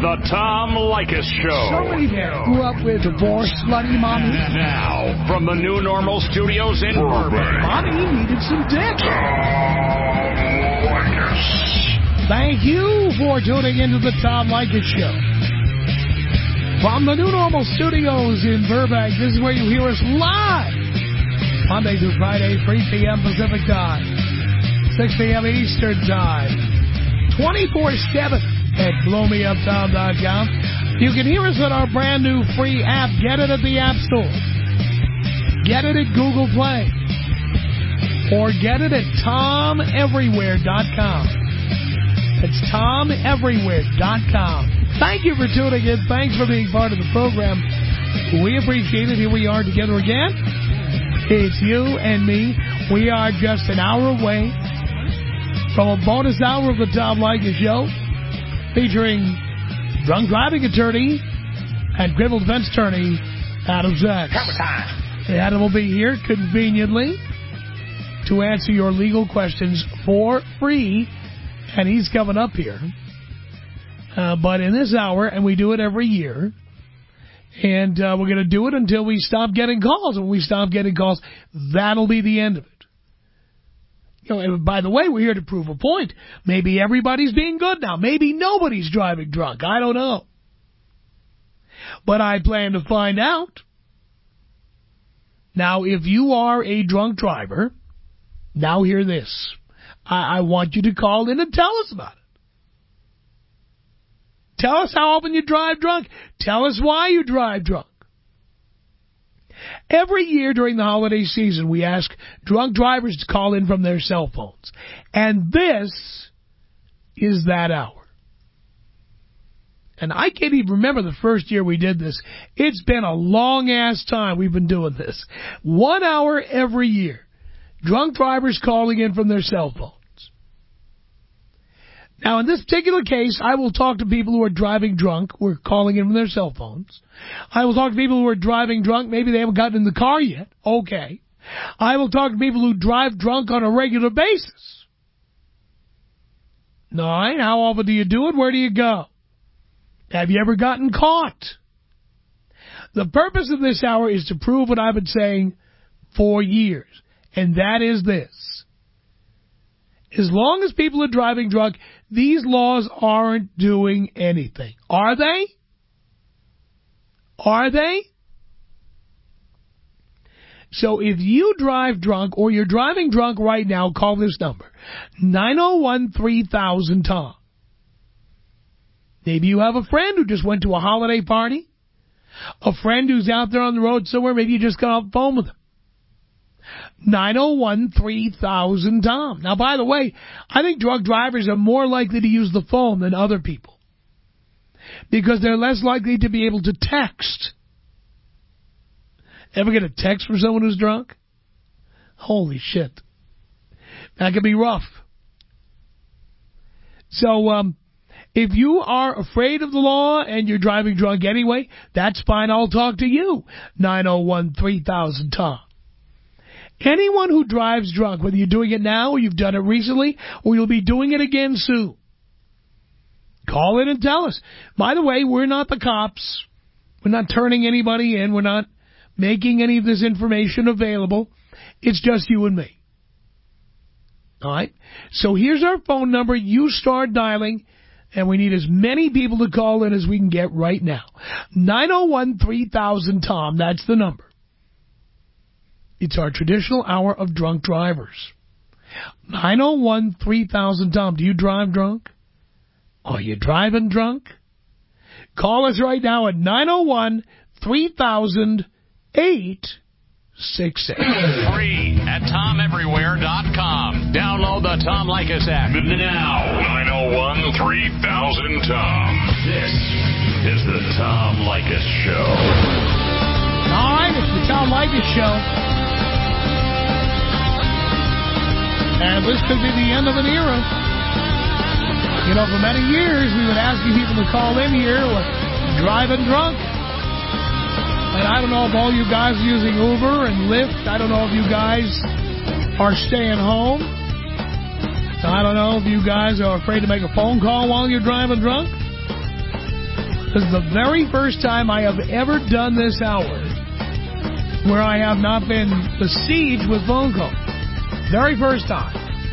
The Tom Leykis Show. Somebody there grew up with divorced slutty mommy. Now, from the New Normal Studios in Burbank. Mommy needed some dick. Tom Leykis. Thank you for tuning into the Tom Leykis Show. From the New Normal Studios in Burbank, this is where you hear us live. Monday through Friday, 3 p.m. Pacific Time, 6 p.m. Eastern Time, 24/7 at blowmeuptom.com. You can hear us on our brand new free app. Get it at the App Store. Get it at Google Play. Or get it at TomEverywhere.com. It's TomEverywhere.com. Thank you for tuning in. Thanks for being part of the program. We appreciate it. Here we are together again. It's you and me. We are just an hour away from a bonus hour of the Tom Leykis Show, featuring drunk driving attorney and criminal defense attorney Adam Sachs. Adam will be here conveniently to answer your legal questions for free, and he's coming up here. But in this hour, and we do it every year, and we're going to do it until we stop getting calls. When we stop getting calls, that'll be the end of it. You know, and by the way, we're here to prove a point. Maybe everybody's being good now. Maybe nobody's driving drunk. I don't know. But I plan to find out. Now, if you are a drunk driver, now hear this. I want you to call in and tell us about it. Tell us how often you drive drunk. Tell us why you drive drunk. Every year during the holiday season, we ask drunk drivers to call in from their cell phones. And this is that hour. And I can't even remember the first year we did this. It's been a long-ass time we've been doing this. 1 hour every year. Drunk drivers calling in from their cell phones. Now, in this particular case, I will talk to people who are driving drunk, who are calling in from their cell phones. I will talk to people who are driving drunk. Maybe they haven't gotten in the car yet. Okay. I will talk to people who drive drunk on a regular basis. All right. How often do you do it? Where do you go? Have you ever gotten caught? The purpose of this hour is to prove what I've been saying for years, and that is this. As long as people are driving drunk, these laws aren't doing anything. Are they? Are they? So if you drive drunk or you're driving drunk right now, call this number, 901-3000-TOM. Maybe you have a friend who just went to a holiday party, a friend who's out there on the road somewhere, maybe you just got off the phone with him. 901-3000-TOM. Now, by the way, I think drunk drivers are more likely to use the phone than other people because they're less likely to be able to text. Ever get a text from someone who's drunk? Holy shit. That can be rough. So, if you are afraid of the law and you're driving drunk anyway, that's fine. I'll talk to you. 901-3000-TOM. Anyone who drives drunk, whether you're doing it now or you've done it recently or you'll be doing it again soon, call in and tell us. By the way, we're not the cops. We're not turning anybody in. We're not making any of this information available. It's just you and me. All right? So here's our phone number. You start dialing, and we need as many people to call in as we can get right now. 901-3000-TOM. That's the number. It's our traditional hour of drunk drivers. 901-3000-TOM. Do you drive drunk? Are you driving drunk? Call us right now at 901-3000-866. Free at TomEverywhere.com. Download the Tom Leykis app. Now, 901-3000-TOM. This is the Tom Leykis Show. All right, it's the Tom Leykis Show. And this could be the end of an era. You know, for many years, we've been asking people to call in here driving drunk. And I don't know if all you guys are using Uber and Lyft. I don't know if you guys are staying home. I don't know if you guys are afraid to make a phone call while you're driving drunk. This is the very first time I have ever done this hour where I have not been besieged with phone calls. Very first time.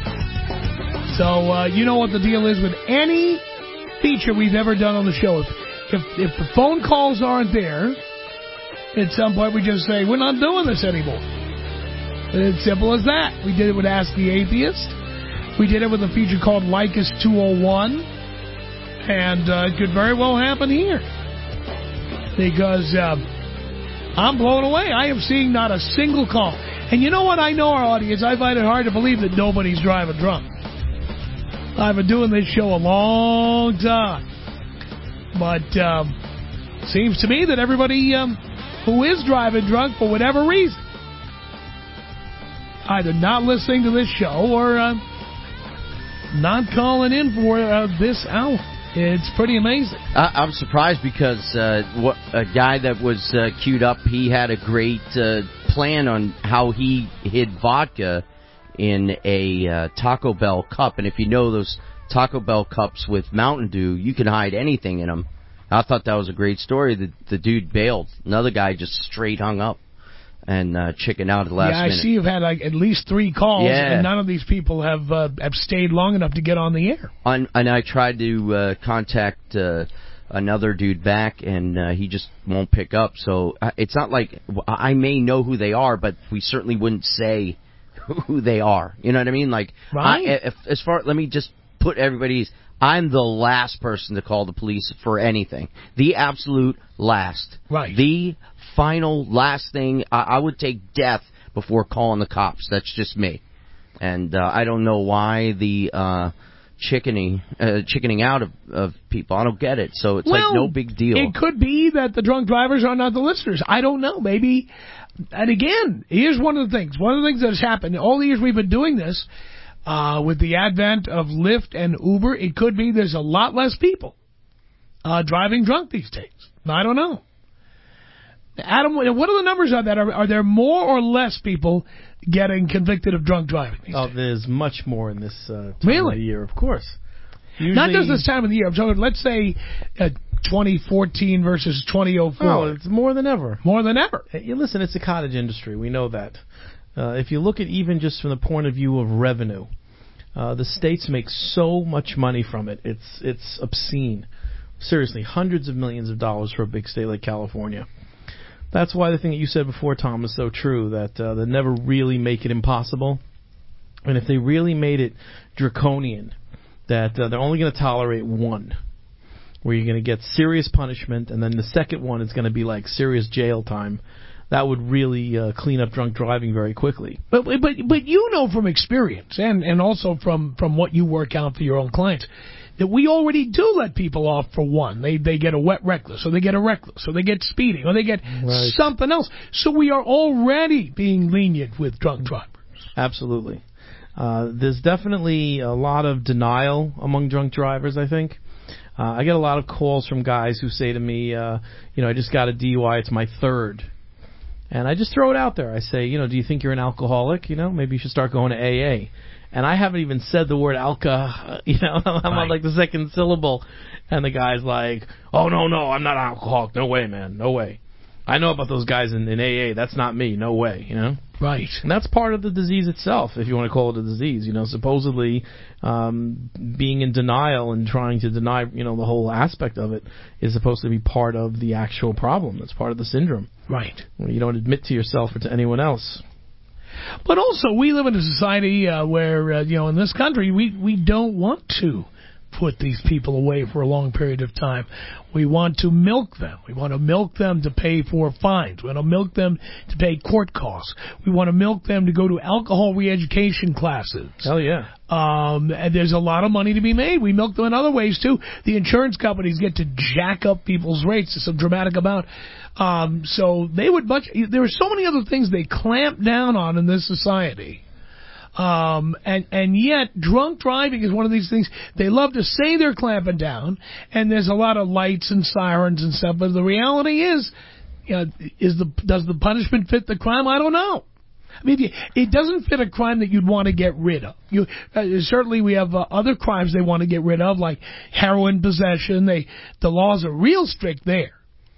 So, you know what the deal is with any feature we've ever done on the show. If the phone calls aren't there, at some point we just say, we're not doing this anymore. It's simple as that. We did it with Ask the Atheist. We did it with a feature called Lycus 201. And it could very well happen here. Because I'm blown away. I am seeing not a single call. And you know what? I know our audience. I find it hard to believe that nobody's driving drunk. I've been doing this show a long time. But seems to me that everybody who is driving drunk for whatever reason, either not listening to this show or not calling in for this hour. It's pretty amazing. I'm surprised because a guy that was queued up, he had a great plan on how he hid vodka in a Taco Bell cup. And if you know those Taco Bell cups with Mountain Dew, you can hide anything in them. I thought that was a great story. The dude bailed. Another guy just straight hung up and chickened out at the last minute. Yeah, I see you've had like at least 3 calls, and none of these people have stayed long enough to get on the air. And I tried to contact another dude back, and he just won't pick up. So it's not like I may know who they are, but we certainly wouldn't say who they are. You know what I mean? Like, right. Let me just put everybody's. I'm the last person to call the police for anything. The absolute last. Right. The final last thing. I would take death before calling the cops. That's just me. And I don't know why the chickening out of people. I don't get it. So it's like no big deal. It could be that the drunk drivers are not the listeners. I don't know. Maybe. And again, here's one of the things. One of the things that has happened all the years we've been doing this, with the advent of Lyft and Uber, it could be there's a lot less people driving drunk these days. I don't know. Adam, what are the numbers on that? Are there more or less people getting convicted of drunk driving these days? There's much more in this time really? of the year, of course. Usually, not just this time of the year. I'm talking, let's say 2014 versus 2004. Oh, it's more than ever. More than ever. Hey, listen, it's a cottage industry. We know that. If you look at even just from the point of view of revenue, the states make so much money from it. It's obscene. Seriously, hundreds of millions of dollars for a big state like California. That's why the thing that you said before, Tom, is so true, that they never really make it impossible. And if they really made it draconian, that they're only going to tolerate one, where you're going to get serious punishment, and then the second one is going to be like serious jail time, that would really clean up drunk driving very quickly. But you know from experience, and also from what you work out for your own clients, that we already do let people off for one. They get a wet reckless, or they get a reckless, or they get speeding, or they get something else. So we are already being lenient with drunk drivers. Absolutely. There's definitely a lot of denial among drunk drivers, I think. I get a lot of calls from guys who say to me, I just got a DUI, it's my third. And I just throw it out there. I say, do you think you're an alcoholic? Maybe you should start going to AA. And I haven't even said the word alka, I'm on like the second syllable. And the guy's like, oh, no, I'm not an alcoholic. No way, man. No way. I know about those guys in AA. That's not me. No way, Right. And that's part of the disease itself, if you want to call it a disease. Supposedly being in denial and trying to deny, the whole aspect of it is supposed to be part of the actual problem. That's part of the syndrome. Right. You don't admit to yourself or to anyone else. But also, we live in a society where, in this country, we don't want to put these people away for a long period of time. We want to milk them. We want to milk them to pay for fines. We want to milk them to pay court costs. We want to milk them to go to alcohol re-education classes. Hell yeah. And there's a lot of money to be made. We milk them in other ways, too. The insurance companies get to jack up people's rates to some dramatic amount. So they would there are so many other things they clamp down on in this society. And yet drunk driving is one of these things they love to say they're clamping down, and there's a lot of lights and sirens and stuff, but the reality is, does the punishment fit the crime? I don't know. I mean, it doesn't fit a crime that you'd want to get rid of. Certainly we have other crimes they want to get rid of, like heroin possession. The laws are real strict there.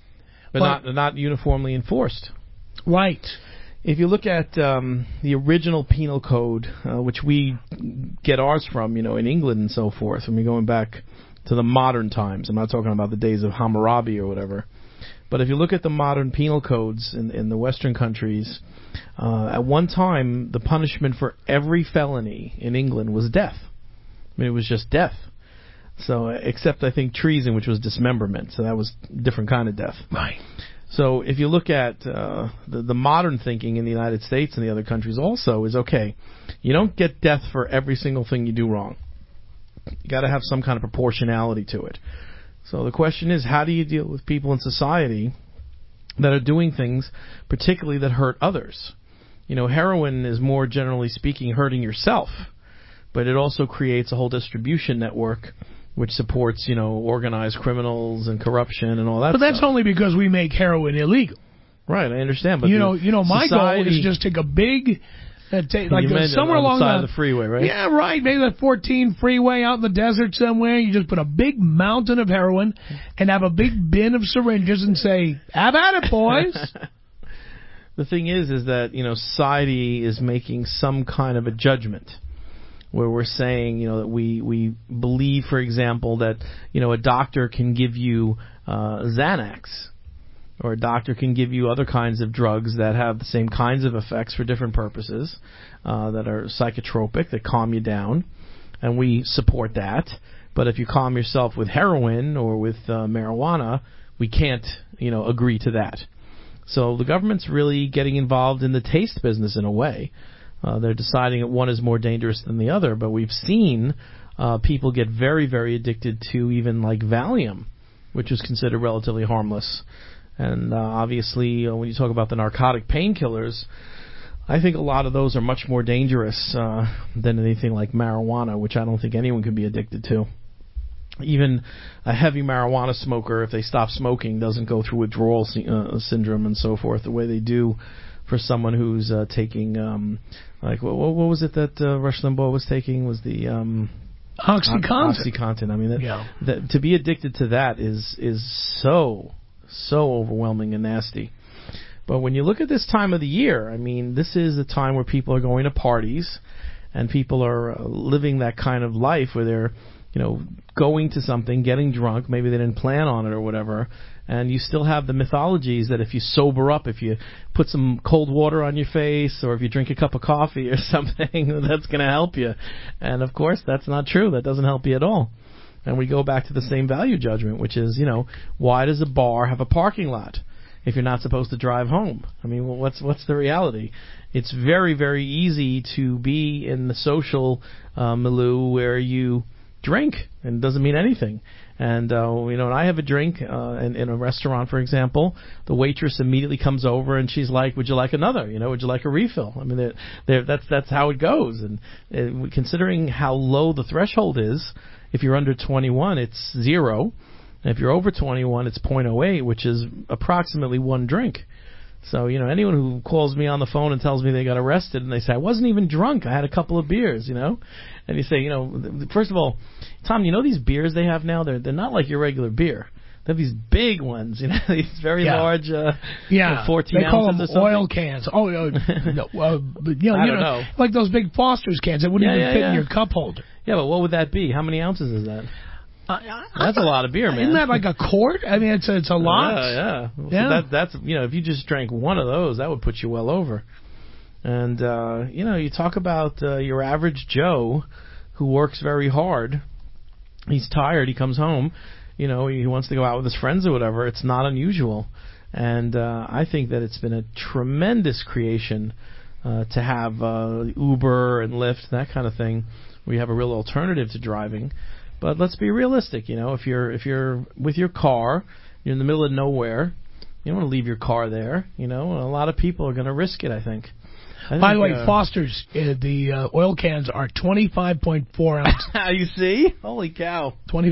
But not uniformly enforced. Right. If you look at the original penal code, which we get ours from, in England and so forth, I mean, going back to the modern times, I'm not talking about the days of Hammurabi or whatever, but if you look at the modern penal codes in the Western countries, at one time, the punishment for every felony in England was death. I mean, it was just death. So, except I think treason, which was dismemberment, so that was a different kind of death. Right. So if you look at the modern thinking in the United States and the other countries also is, okay, you don't get death for every single thing you do wrong. You got to have some kind of proportionality to it. So the question is, how do you deal with people in society that are doing things particularly that hurt others? Heroin is more generally speaking hurting yourself, but it also creates a whole distribution network which supports, organized criminals and corruption and all that. But that's stuff. only because we make heroin illegal. Right, I understand. But my goal is just take a big, somewhere along the side of the freeway, right? Yeah, right. Maybe the 14 freeway out in the desert somewhere. You just put a big mountain of heroin and have a big bin of syringes and say, "Have at it, boys." The thing is that society is making some kind of a judgment, where we're saying, that we believe, for example, that, a doctor can give you Xanax, or a doctor can give you other kinds of drugs that have the same kinds of effects for different purposes, that are psychotropic, that calm you down, and we support that. But if you calm yourself with heroin or with marijuana, we can't, agree to that. So the government's really getting involved in the taste business in a way. They're deciding that one is more dangerous than the other, but we've seen people get very, very addicted to even like Valium, which is considered relatively harmless. And obviously, when you talk about the narcotic painkillers, I think a lot of those are much more dangerous than anything like marijuana, which I don't think anyone could be addicted to. Even a heavy marijuana smoker, if they stop smoking, doesn't go through withdrawal syndrome and so forth the way they do for someone who's taking, what was it that Rush Limbaugh was taking? Was the OxyContin. OxyContin. I mean, that to be addicted to that is so overwhelming and nasty. But when you look at this time of the year, I mean, this is a time where people are going to parties and people are living that kind of life where they're, going to something, getting drunk. Maybe they didn't plan on it or whatever. And you still have the mythologies that if you sober up, if you put some cold water on your face, or if you drink a cup of coffee or something, that's going to help you. And, of course, that's not true. That doesn't help you at all. And we go back to the same value judgment, which is, why does a bar have a parking lot if you're not supposed to drive home? I mean, what's the reality? It's very, very easy to be in the social milieu where you drink, and it doesn't mean anything. And, when I have a drink in a restaurant, for example, the waitress immediately comes over and she's like, would you like another? Would you like a refill? I mean, that's how it goes. And considering how low the threshold is, if you're under 21, it's 0. And if you're over 21, it's 0.08, which is approximately one drink. So, anyone who calls me on the phone and tells me they got arrested and they say, I wasn't even drunk, I had a couple of beers, And you say, first of all, Tom, these beers they have now, they're not like your regular beer. They have these big ones, these very large, 14 they ounces call them or something. oil cans. Oh, no, but, I don't know. like those big Foster's cans that wouldn't even fit in your cup holder. Yeah, but what would that be? How many ounces is that? That's a lot of beer, man. Isn't that like a quart? I mean, it's a lot. Yeah. So that's if you just drank one of those, that would put you well over. And you talk about your average Joe who works very hard. He's tired. He comes home. He wants to go out with his friends or whatever. It's not unusual. And I think that it's been a tremendous creation to have Uber and Lyft, that kind of thing, where you have a real alternative to driving. But let's be realistic. If you're with your car, you're in the middle of nowhere, you don't want to leave your car there. A lot of people are going to risk it, I think. By the way, Foster's, the oil cans are 25.4 ounces. You see? Holy cow.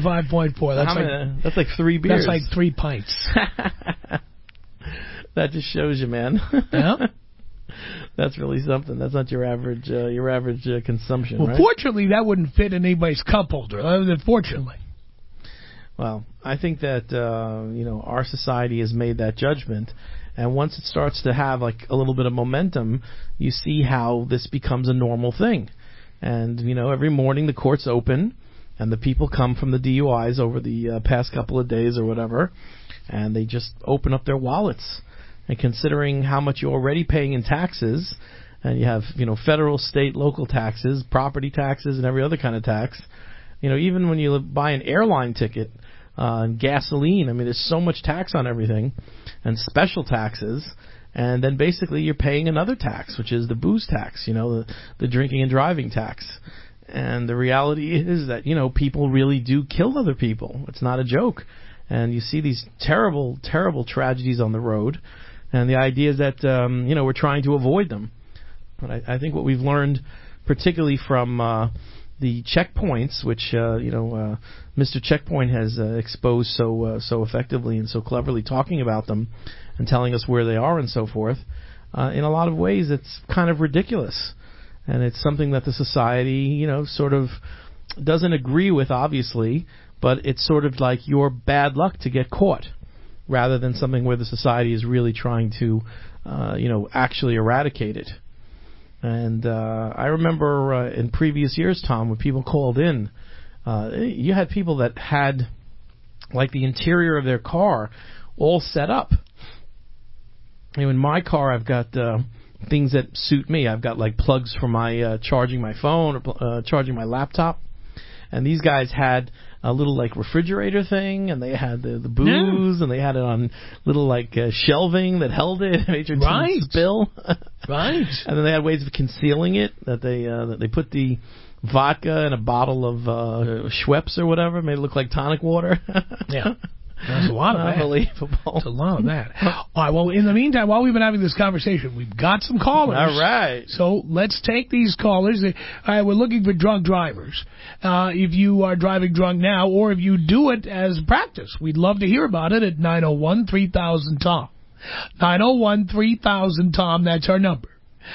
25.4. That's like 3 beers. That's like 3 pints. That just shows you, man. Yeah. That's really something. That's not your average consumption, Well, right? fortunately, that wouldn't fit in anybody's cup holder. Fortunately. Well, I think that our society has made that judgment, and once it starts to have like a little bit of momentum, you see how this becomes a normal thing. And every morning the court's open, and the people come from the DUIs over the past couple of days or whatever, and they just open up their wallets. And considering how much you're already paying in taxes, and you have federal, state, local taxes, property taxes, and every other kind of tax. Even when you buy an airline ticket and gasoline, I mean, there's so much tax on everything and special taxes. And then basically you're paying another tax, which is the booze tax, the drinking and driving tax. And the reality is that, people really do kill other people. It's not a joke. And you see these terrible, terrible tragedies on the road. And the idea is that, we're trying to avoid them. But I think what we've learned, particularly from the checkpoints, which Mr. Checkpoint has exposed so effectively and so cleverly, talking about them and telling us where they are and so forth. In a lot of ways, it's kind of ridiculous, and it's something that the society, sort of doesn't agree with, obviously. But it's sort of like your bad luck to get caught, rather than something where the society is really trying to, actually eradicate it. And I remember in previous years, Tom, when people called in, you had people that had like the interior of their car all set up. In my car, I've got things that suit me. I've got like plugs for my charging my phone or charging my laptop. And these guys had a little like refrigerator thing, and they had the booze, and they had it on little like shelving that held it, made your tea spill. Right. And then they had ways of concealing it, that they put the vodka in a bottle of Schweppes or whatever, made it look like tonic water. Yeah. That's a lot of that. Unbelievable. That's a lot of that. All right, well, in the meantime, while we've been having this conversation, we've got some callers. All right. So let's take these callers. All right, we're looking for drunk drivers. If you are driving drunk now, or if you do it as practice, we'd love to hear about it at 901-3000-TOM. 901-3000-TOM, that's our number.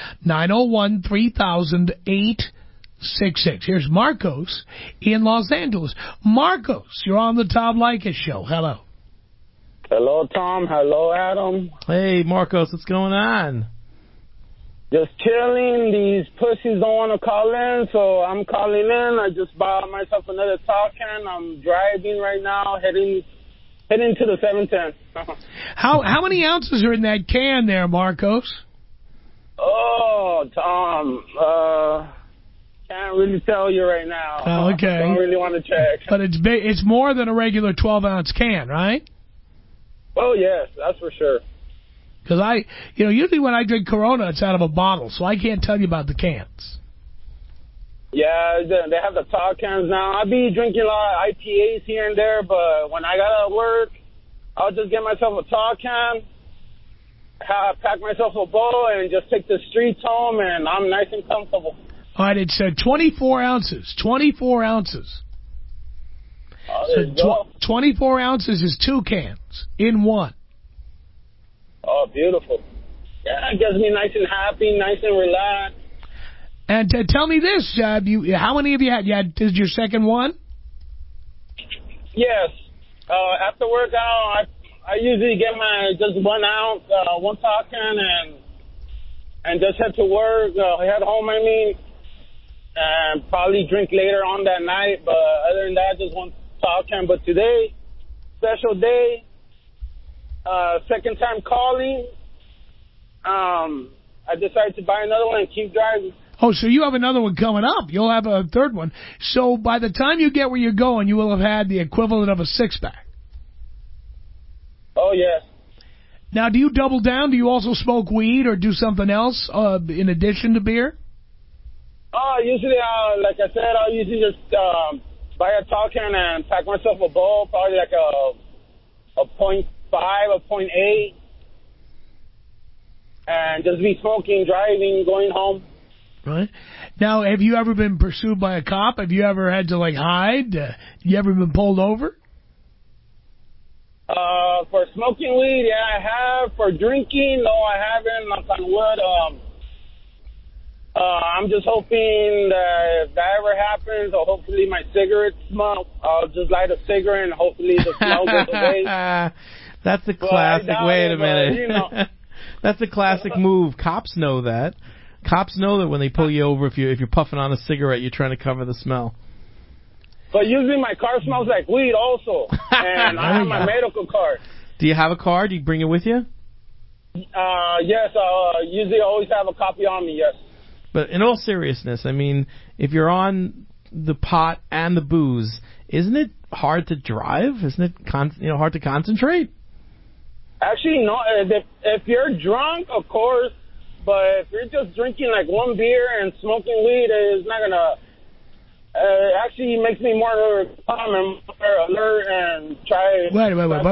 901-3000-866. Here's Marcos in Los Angeles. Marcos, you're on the Tom Leykis Show. Hello. Hello, Tom. Hello, Adam. Hey, Marcos, what's going on? Just chilling. These pussies don't want to call in, so I'm calling in. I just bought myself another tall can. I'm driving right now, heading to the 710. How many ounces are in that can there, Marcos? Oh, Tom, can't really tell you right now. Oh, okay. Don't really want to check. But it's big. It's more than a regular 12-ounce can, right? Oh, yes, that's for sure. Because usually when I drink Corona, it's out of a bottle, so I can't tell you about the cans. Yeah, they have the tall cans now. I'll be drinking a lot of IPAs here and there, but when I got to work, I'll just get myself a tall can, pack myself a bowl, and just take the streets home, and I'm nice and comfortable. All right, it's 24 ounces. 24 ounces. So 24 ounces is 2 cans in one. Oh, beautiful. Yeah, it gets me nice and happy, nice and relaxed. And tell me this, how many have you had? Is your second one? Yes. After workout, I usually get my just 1 ounce, one tall can, and just head to work, head home, and probably drink later on that night. But other than that, just one tall can. But today, special day, second time calling, I decided to buy another one and keep driving. Oh, so you have another one coming up. You'll have a third one. So by the time you get where you're going, you will have had the equivalent of a 6-pack. Oh, yes. Now, do you double down? Do you also smoke weed or do something else in addition to beer? Usually, like I said, I'll usually just buy a tall can and pack myself a bowl, probably like a 0.5, a 0.8, and just be smoking, driving, going home. Right. Now, have you ever been pursued by a cop? Have you ever had to, hide? You ever been pulled over? For smoking weed, yeah, I have. For drinking, no, I haven't. Knock on wood. I'm just hoping that if that ever happens, or hopefully my cigarette smell, I'll just light a cigarette and hopefully the smell goes away. That's a classic. Wait a minute. You know. That's a classic move. Cops know that. Cops know that when they pull you over, if you're puffing on a cigarette, you're trying to cover the smell. But usually my car smells like weed also, and I have my medical card. Do you have a car? Do you bring it with you? Yes, usually I always have a copy on me, yes. But in all seriousness, I mean, if you're on the pot and the booze, isn't it hard to drive? Isn't it hard to concentrate? Actually, no. If you're drunk, of course, but if you're just drinking like one beer and smoking weed, it's not gonna. Actually, it makes me more calm and more alert and try. Wait.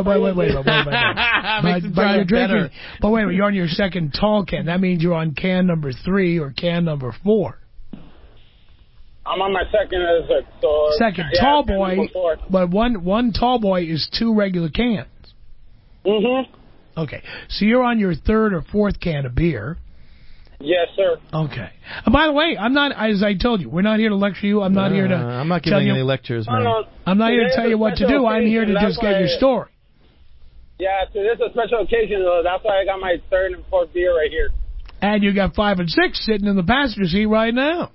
But you're drinking. But wait, you're on your second tall can. That means you're on can number 3 or can number 4. I'm on my second. So second tall boy. But one tall boy is 2 regular cans. Mm-hmm. Okay, so you're on your 3rd or 4th can of beer. Yes, sir. Okay. And by the way, I'm not, as I told you, we're not here to lecture you. I'm not here to. I'm not giving any lectures, man. I'm not here to tell you what to do. I'm here to just get your story. Yeah, so this is a special occasion, though. That's why I got my 3rd and 4th beer right here. And you got 5 and 6 sitting in the passenger seat right now.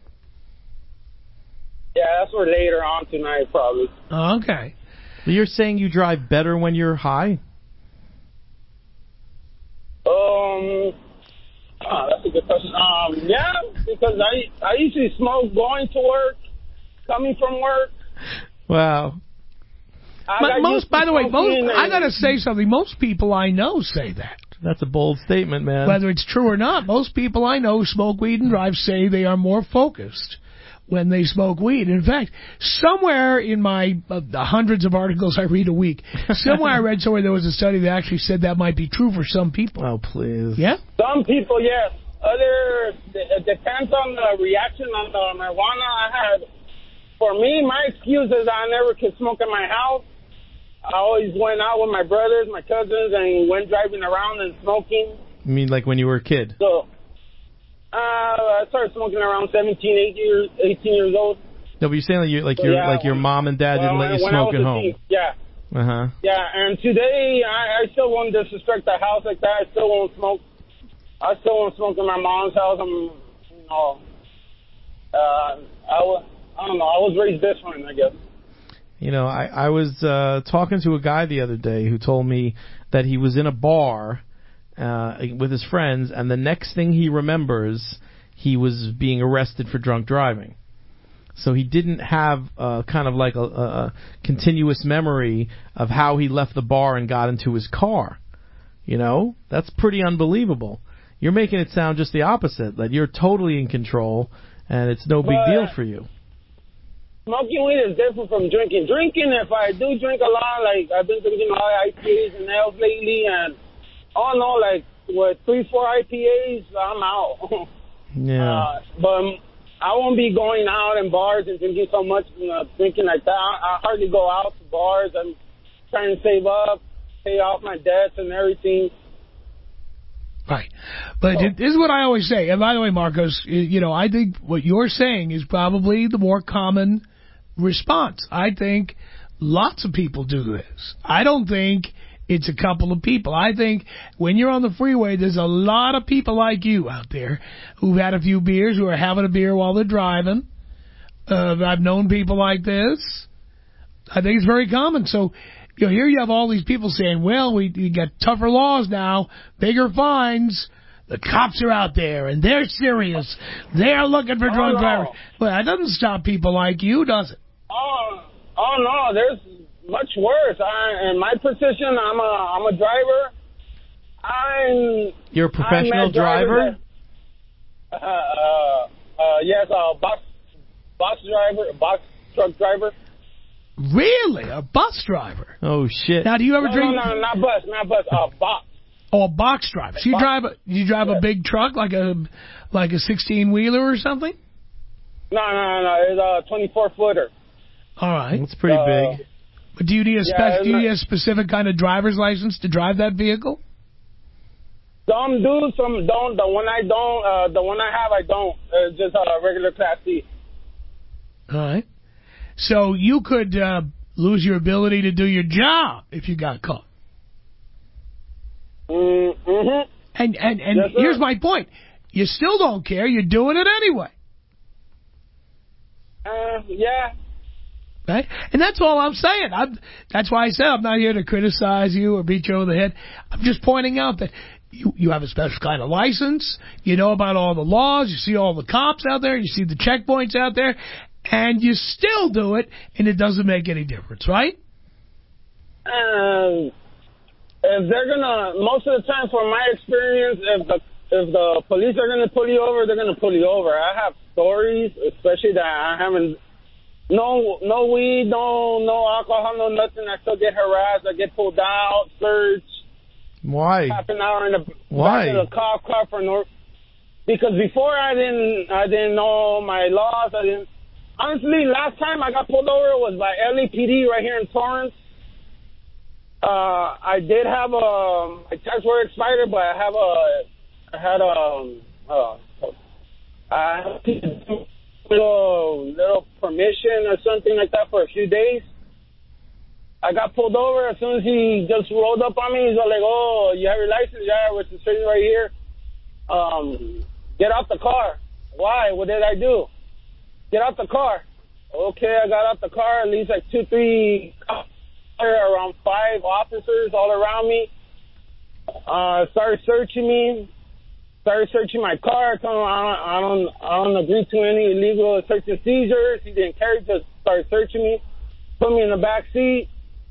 Yeah, that's for later on tonight, probably. Okay. You're saying you drive better when you're high? That's a good question. Yeah, because I usually smoke going to work, coming from work. Wow. By the way, I gotta say something. Most people I know say that. That's a bold statement, man. Whether it's true or not, most people I know who smoke weed and drive say they are more focused when they smoke weed. In fact, somewhere in my the hundreds of articles I read a week, somewhere I read somewhere there was a study that actually said that might be true for some people. Oh, please. Yeah? Some people, yes. It depends on the reaction on the marijuana. For me, my excuse is I never could smoke in my house. I always went out with my brothers, my cousins, and went driving around and smoking. You mean like when you were a kid? So, I started smoking around 18 years old. No, but you're saying your mom and dad didn't let you smoke at home. Yeah. Uh-huh. Yeah, and today I still won't disrespect the house like that. I still won't smoke. I still won't smoke in my mom's house. I don't know. I was raised different, I guess. You know, I was talking to a guy the other day who told me that he was in a bar with his friends, and the next thing he remembers, he was being arrested for drunk driving. So he didn't have kind of like a continuous memory of how he left the bar and got into his car. You know, that's pretty unbelievable. You're making it sound just the opposite, that you're totally in control and it's no big deal for you. Smoking weed is different from drinking. Drinking, if I do drink a lot, like I've been drinking a lot of IPAs and L's lately, and like with 3-4 IPAs, I'm out. Yeah. But I won't be going out in bars and drinking so much, drinking like that. I hardly go out to bars. I'm trying to save up, pay off my debts and everything. Right. But this is what I always say. And by the way, Marcos, I think what you're saying is probably the more common response. I think lots of people do this. I don't think it's a couple of people. I think when you're on the freeway, there's a lot of people like you out there who've had a few beers, who are having a beer while they're driving. I've known people like this. I think it's very common. So, here you have all these people saying, well, we got tougher laws now, bigger fines. The cops are out there, and they're serious. They're looking for drunk drivers. Well, that doesn't stop people like you, does it? Oh no, there's much worse. In my position, I'm a driver. You're a professional driver? Yes, box truck driver. Really? A bus driver? Oh, shit. Now, do you ever drink? No, not bus, box. Oh, a box driver. So you drive a big truck, like a 16-wheeler or something? No, it's a 24-footer. All right. That's pretty big. But do you need a specific kind of driver's license to drive that vehicle? Some do, some don't. The one I don't, the one I have, I don't. It's just a regular Class C. All right. So you could lose your ability to do your job if you got caught. Mm-hmm. And Yes, here's my point. You still don't care. You're doing it anyway. Yeah. Right? And that's all I'm saying. That's why I said I'm not here to criticize you or beat you over the head. I'm just pointing out that you have a special kind of license. You know about all the laws. You see all the cops out there. You see the checkpoints out there. And you still do it, and it doesn't make any difference, right? If they're gonna, most of the time, from my experience, if the police are gonna pull you over, they're gonna pull you over. I have stories, especially that I haven't, no weed, no alcohol, no nothing. I still get harassed. I get pulled out, searched. Why? Half an hour in the Why? back of the car for no. Because before I didn't know my laws. Honestly, last time I got pulled over was by LAPD right here in Torrance. I did have my tags were expired, but I had little permission or something like that for a few days. I got pulled over. As soon as he just rolled up on me, he's like, "Oh, you have your license? Yeah, which is sitting right here. Get out the car." Why? What did I do? Get out the car. Okay, I got out the car. At least like 2-3 cops, around 5 officers all around me. Started searching me. Started searching my car. Told him I don't agree to any illegal search and seizures. He didn't care. Just started searching me. Put me in the back seat.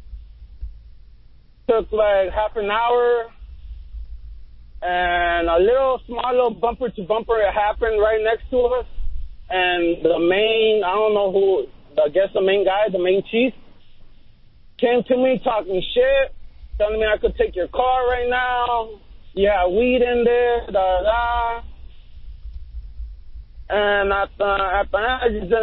Took like half an hour. And a small little bumper to bumper happened right next to us. And the main, I don't know who, I guess the main guy, the main chief, came to me talking shit, telling me I could take your car right now. You have weed in there, da-da. And at the end, I just didn't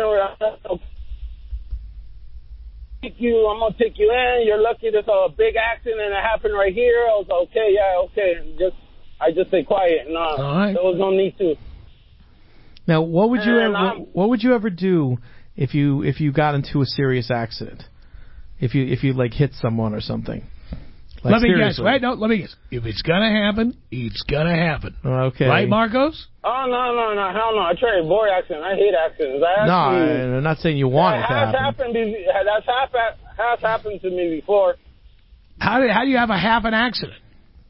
I'm going to take you in. You're lucky there's a big accident that happened right here. I was like, okay, yeah, okay. I just stay quiet. No, right. There was no need to. Now, what would you ever do if you got into a serious accident? If you like hit someone or something? Like, let me guess. Right? No, let me guess. If it's gonna happen, it's gonna happen. Okay. Right, Marcos? Oh no, hell no! I try to avoid accidents. I hate accidents. I'm not saying you want it to happen. Has happened to me before. How do you have a half an accident?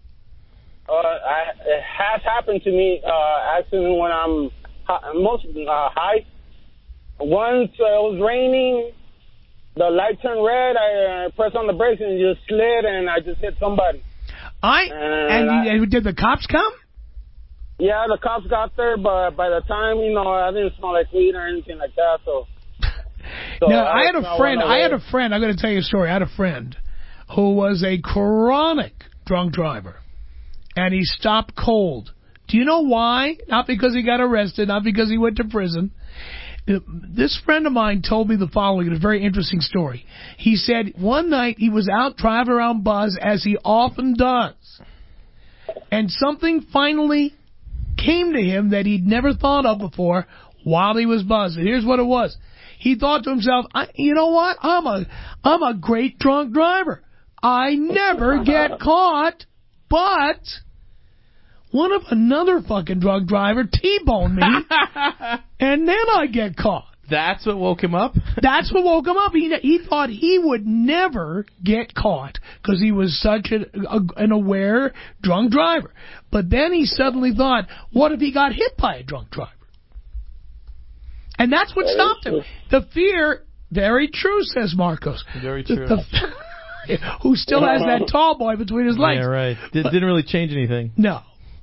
It has happened to me. Accident when I'm high. Once it was raining, the light turned red. I pressed on the brakes and it just slid, and I just hit somebody. Did the cops come? Yeah, the cops got there, but by the time, I didn't smell like weed or anything like that. So now, I had a friend. I'm going to tell you a story. I had a friend who was a chronic drunk driver, and he stopped cold. Do you know why? Not because he got arrested, not because he went to prison. This friend of mine told me the following, a very interesting story. He said one night he was out driving around Buzz, as he often does, and something finally came to him that he'd never thought of before while he was buzzed. And here's what it was. He thought to himself, you know what? I'm a great drunk driver. I never get caught, but what if another fucking drunk driver T-boned me and then I get caught? That's what woke him up? That's what woke him up. He thought he would never get caught because he was such an aware drunk driver. But then he suddenly thought, what if he got hit by a drunk driver? And that's what stopped him. The fear, very true, says Marcos. Very true. Who still has that tall boy between his legs. Yeah, right. Didn't really change anything. No.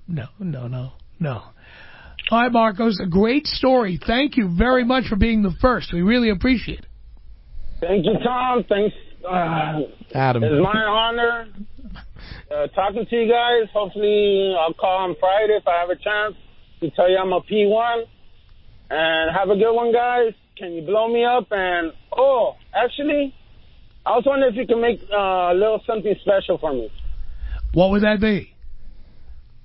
All right, Marcos, a great story. Thank you very much for being the first. We really appreciate it. Thank you, Tom. Thanks. Adam. It's my honor talking to you guys. Hopefully I'll call on Friday if I have a chance to tell you I'm a P1. And have a good one, guys. Can you blow me up? And, actually, I was wondering if you can make a little something special for me. What would that be?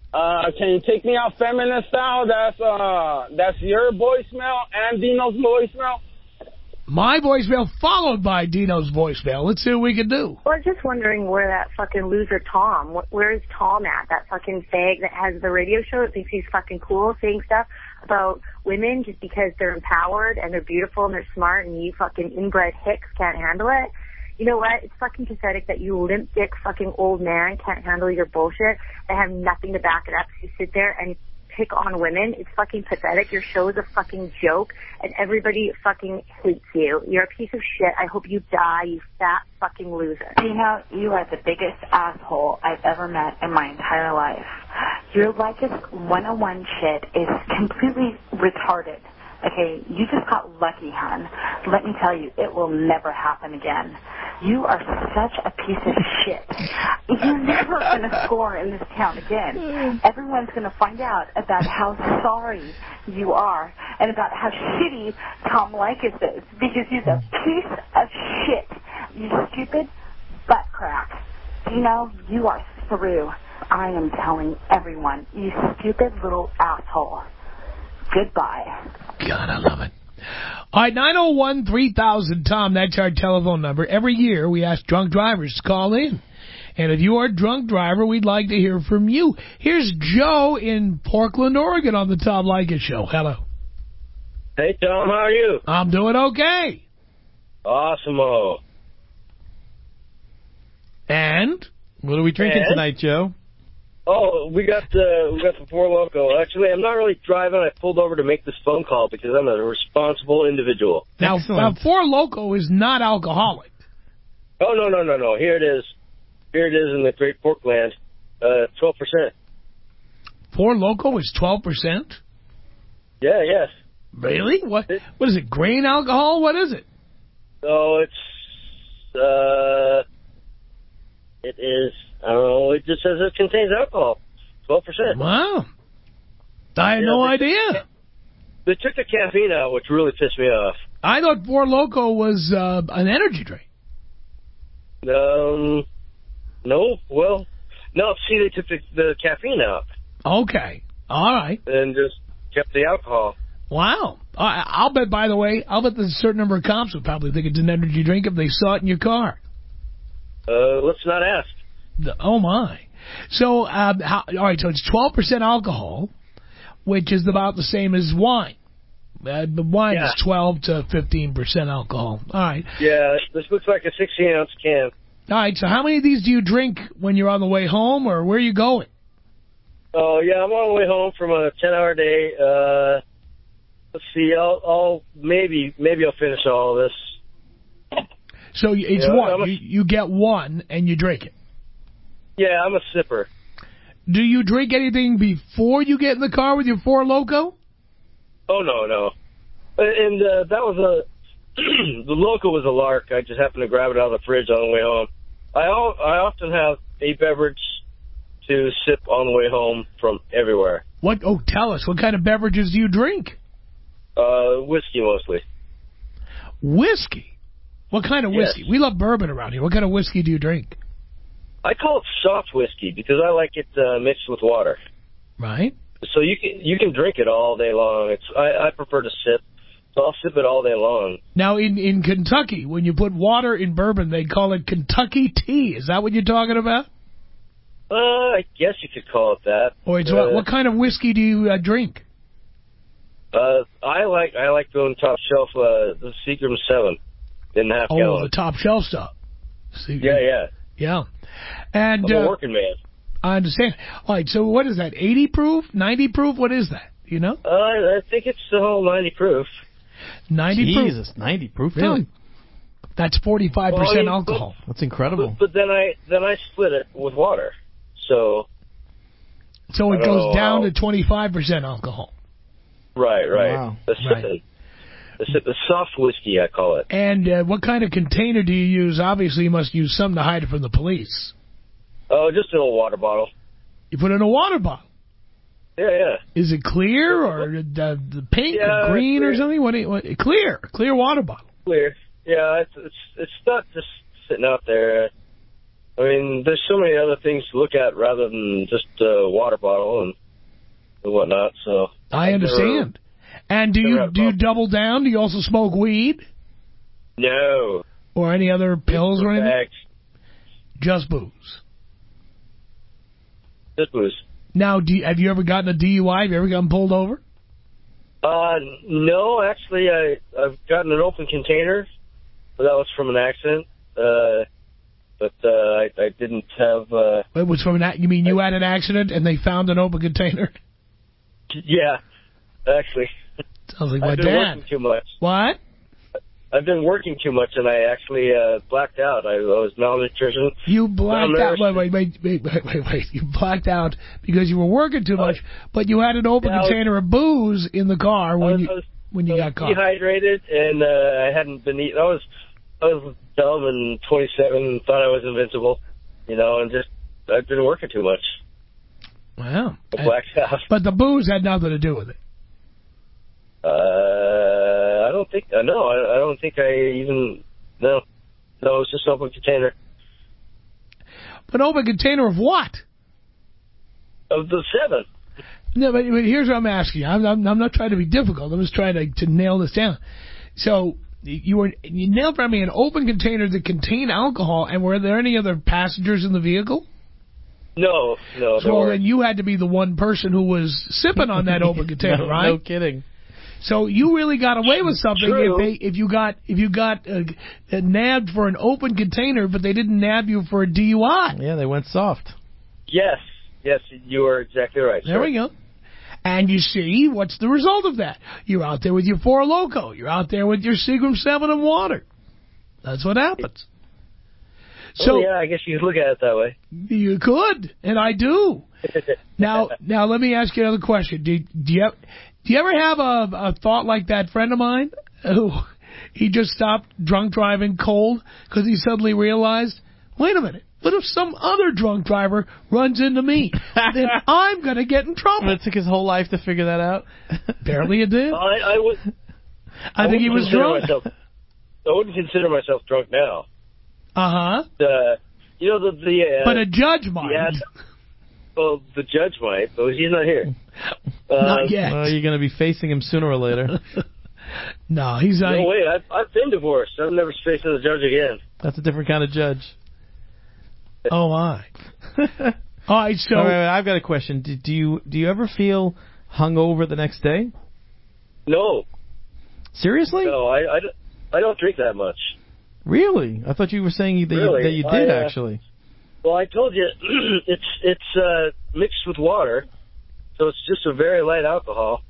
Can you take me out feminine style? That's your voicemail and Dino's voicemail. My voicemail followed by Dino's voicemail. Let's see what we can do. Well, I was just wondering where that fucking loser Tom, where is Tom at? That fucking fag that has the radio show that thinks he's fucking cool saying stuff about women just because they're empowered and they're beautiful and they're smart and you fucking inbred hicks can't handle it. You know what? It's fucking pathetic that you limp dick fucking old man can't handle your bullshit and have nothing to back it up. So you sit there and pick on women. It's fucking pathetic. Your show is a fucking joke and everybody fucking hates you. You're a piece of shit. I hope you die, you fat fucking loser. You know, you are the biggest asshole I've ever met in my entire life. Your Lycus 101 shit is completely retarded. Okay, you just got lucky, hon. Let me tell you, it will never happen again. You are such a piece of shit. You're never going to score in this town again. Everyone's going to find out about how sorry you are and about how shitty Tom Leykis is because he's a piece of shit. You stupid butt crack. You know, you are through. I am telling everyone, you stupid little asshole. Goodbye. God, I love it. All right, 901-3000, Tom, that's our telephone number. Every year we ask drunk drivers to call in. And if you are a drunk driver, we'd like to hear from you. Here's Joe in Portland, Oregon on the Tom Leykis Show. Hello. Hey, Tom, how are you? I'm doing okay. Awesome-o. And? What are we drinking tonight, Joe? Oh, we got the Four Loko. Actually, I'm not really driving. I pulled over to make this phone call because I'm a responsible individual. Now Four Loko is not alcoholic. Oh, no. Here it is. Here it is in the Great Porkland. 12%. Four Loko is 12%? Yeah, yes. Really? What is it, grain alcohol? What is it? Oh, it is, I don't know, it just says it contains alcohol. 12%. Wow. I had no idea. They took the caffeine out, which really pissed me off. I thought Four Loko was an energy drink. No. Well, no, see, they took the caffeine out. Okay. All right. And just kept the alcohol. Wow. I'll bet, by the way, there's a certain number of cops would probably think it's an energy drink if they saw it in your car. Let's not ask. Oh, my. So, all right, so it's 12% alcohol, which is about the same as wine. But wine is 12 to 15% alcohol. All right. Yeah, this looks like a 16-ounce can. All right, so how many of these do you drink when you're on the way home, or where are you going? Oh, yeah, I'm on the way home from a 10-hour day. Let's see, I'll maybe I'll finish all of this. So it's one. You get one and you drink it. Yeah, I'm a sipper. Do you drink anything before you get in the car with your Four Loko? Oh, no. And that was the Loco was a lark. I just happened to grab it out of the fridge on the way home. I often have a beverage to sip on the way home from everywhere. What? Oh, tell us. What kind of beverages do you drink? Whiskey mostly. Whiskey? What kind of whiskey? Yes. We love bourbon around here. What kind of whiskey do you drink? I call it soft whiskey because I like it mixed with water. Right. So you can drink it all day long. I prefer to sip, so I'll sip it all day long. Now, in Kentucky, when you put water in bourbon, they call it Kentucky tea. Is that what you're talking about? I guess you could call it that. Or it's what kind of whiskey do you drink? I like going top shelf, the Seagram 7 in half gallon. Oh, the top shelf stuff. Yeah. And I'm a working man. I understand. All right, so what is that, 80 proof, 90 proof? What is that, you know? I think it's the whole 90 proof. 90 proof? Jesus, 90 proof? Really? That's 45% alcohol. That's incredible. But then I split it with water. So it goes down to 25% alcohol. Right. Wow. The soft whiskey, I call it. And what kind of container do you use? Obviously, you must use something to hide it from the police. Oh, just an old water bottle. You put it in a water bottle? Yeah. Is it clear or the pink or green or something? What? Clear water bottle. Clear. Yeah, it's not just sitting out there. I mean, there's so many other things to look at rather than just a water bottle and whatnot. So I understand. And do you double down? Do you also smoke weed? No. Or any other pills or anything? Bags. Just booze. Just booze. Now, have you ever gotten a DUI? Have you ever gotten pulled over? No, actually, I've gotten an open container, but that was from an accident. But I didn't have... It was from you mean you had an accident and they found an open container? Yeah, actually. Sounds like my dad. I've been working too much. What? I've been working too much, and I actually blacked out. I was malnutrition. You blacked out. Wait. You blacked out because you were working too much, but you had an open container of booze in the car when you got caught. Dehydrated, and I hadn't been eating. I was dumb and 27 and thought I was invincible, and I've been working too much. Wow. I blacked out. But the booze had nothing to do with it. I don't think. No, I don't think I even. No, it's just open container. An open container of what? Of the 7. No, but here's what I'm asking you. I'm not trying to be difficult. I'm just trying to nail this down. So you nailed for me an open container that contained alcohol, and were there any other passengers in the vehicle? No. So then you had to be the one person who was sipping on that open container, right? No kidding. So you really got away with something if you got nabbed for an open container, but they didn't nab you for a DUI. Yeah, they went soft. Yes, you are exactly right. There we go. And you see, what's the result of that? You're out there with your Four Loko. You're out there with your Seagram 7 and water. That's what happens. So yeah, I guess you could look at it that way. You could, and I do. Now let me ask you another question. Do you ever have a thought like that friend of mine who he just stopped drunk driving cold because he suddenly realized, wait a minute, what if some other drunk driver runs into me? Then I'm going to get in trouble. And it took his whole life to figure that out? Apparently it did. I think he was drunk. I wouldn't consider myself drunk now. Uh-huh. But a judge might. Well, the judge might, but he's not here. Not yet. Well, you're going to be facing him sooner or later. No, he's not. No, wait, I've been divorced. I'm never facing the judge again. That's a different kind of judge. Oh, my. All right, so... All right, I've got a question. Do you ever feel hungover the next day? No. Seriously? No, I don't drink that much. Really? I thought you were saying that you did, actually. Well, I told you, it's mixed with water, so it's just a very light alcohol.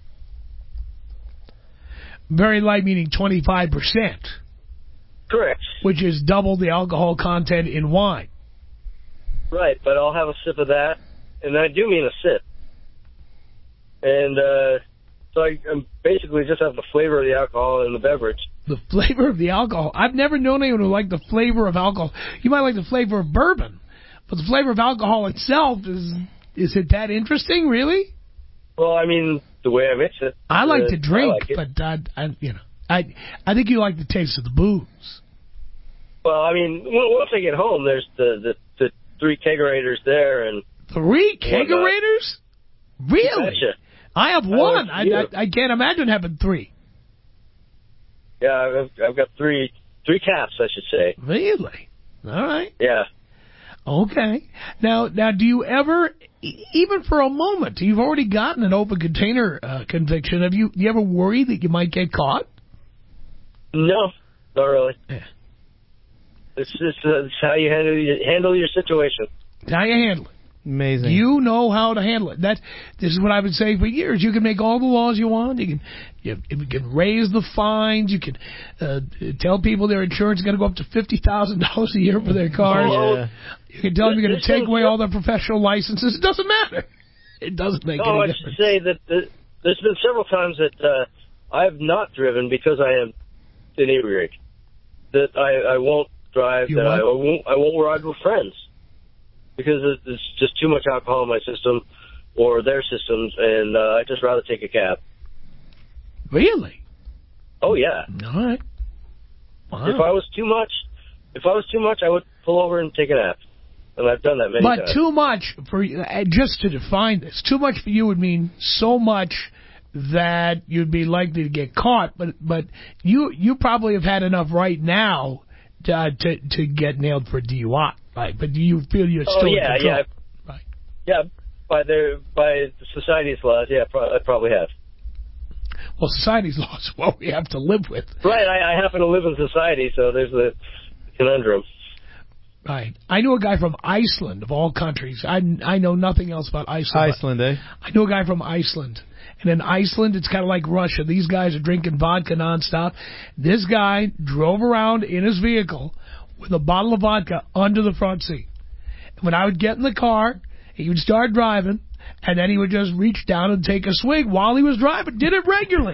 Very light meaning 25%. Correct. Which is double the alcohol content in wine. Right, but I'll have a sip of that, and I do mean a sip. And so I basically just have the flavor of the alcohol in the beverage. The flavor of the alcohol. I've never known anyone who liked the flavor of alcohol. You might like the flavor of bourbon, but the flavor of alcohol itself, is it that interesting, really? Well, I mean, the way I mix it. I like to drink, like but I think you like the taste of the booze. Well, I mean, once I get home, there's the 3 kegerators there. And 3 kegerators? Really? Gotcha. I have one. I can't imagine having 3. Yeah, I've got 3 caps, I should say. Really? All right. Yeah. Okay. Now, do you ever, even for a moment, you've already gotten an open container conviction. Do you ever worry that you might get caught? No, not really. Yeah. It's how you handle your situation. How you handle it. Amazing. You know how to handle it. This is what I've been saying for years. You can make all the laws you want. You can raise the fines. You can tell people their insurance is going to go up to $50,000 a year for their cars. Yeah. You can tell them you're going to take away all their professional licenses. It doesn't matter. It doesn't make any difference. I should say that there's been several times that I have not driven because I am inebriated. That I won't drive. I won't ride with friends. Because there's just too much alcohol in my system or their systems, and I'd just rather take a cab. Really? Oh, yeah. All right. Wow. If I was too much, I would pull over and take a nap. and I've done that many times. But too much for just to define this. Too much for you would mean so much that you'd be likely to get caught. But you probably have had enough right now to get nailed for DUI, right? But do you feel you're still in control? Yeah, right? Yeah, by the society's laws, yeah, I probably have. Well, society's laws is what we have to live with. Right, I happen to live in society, so there's the conundrum. Right. I knew a guy from Iceland, of all countries. I know nothing else about Iceland. Iceland, eh? I knew a guy from Iceland. And in Iceland, it's kind of like Russia. These guys are drinking vodka nonstop. This guy drove around in his vehicle with a bottle of vodka under the front seat. And when I would get in the car, he would start driving, and then he would just reach down and take a swig while he was driving. Did it regularly.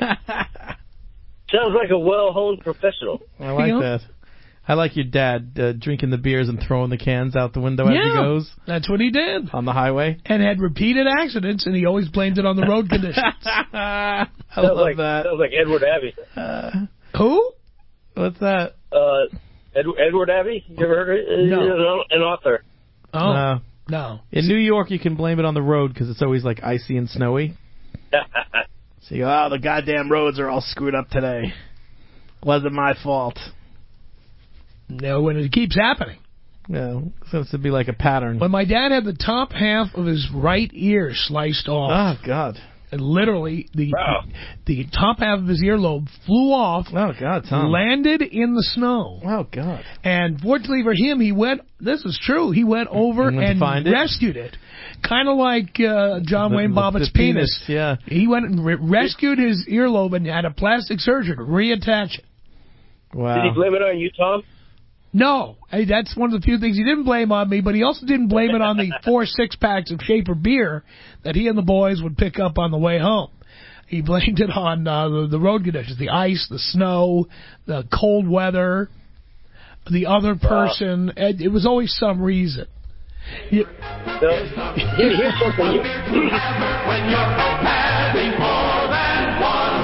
Sounds like a well-honed professional. I like that. I like your dad drinking the beers and throwing the cans out the window as he goes. That's what he did. On the highway. And had repeated accidents, and he always blamed it on the road conditions. I love that. Sounds like Edward Abbey. Who? What's that? Edward Abbey? You ever heard of it? No. An author. Oh, no. In New York, you can blame it on the road because it's always like icy and snowy. So you go, the goddamn roads are all screwed up today. Wasn't my fault. No, when it keeps happening. No, so it's to be like a pattern. When my dad had the top half of his right ear sliced off. Oh, God. And literally, the top half of his earlobe flew off. Oh, God, Tom. Landed in the snow. Oh, God. And fortunately for him, he went, this is true, he went over and rescued it. Kind of like John Wayne Bobbitt's penis. Yeah. He went and rescued his earlobe and had a plastic surgeon reattach it. Wow. Did he blame it on you, Tom? No, that's one of the few things he didn't blame on me, but he also didn't blame it on the 4 6-packs of Schaefer beer that he and the boys would pick up on the way home. He blamed it on the road conditions, the ice, the snow, the cold weather, the other person. It was always some reason. Here's something. When you're having more than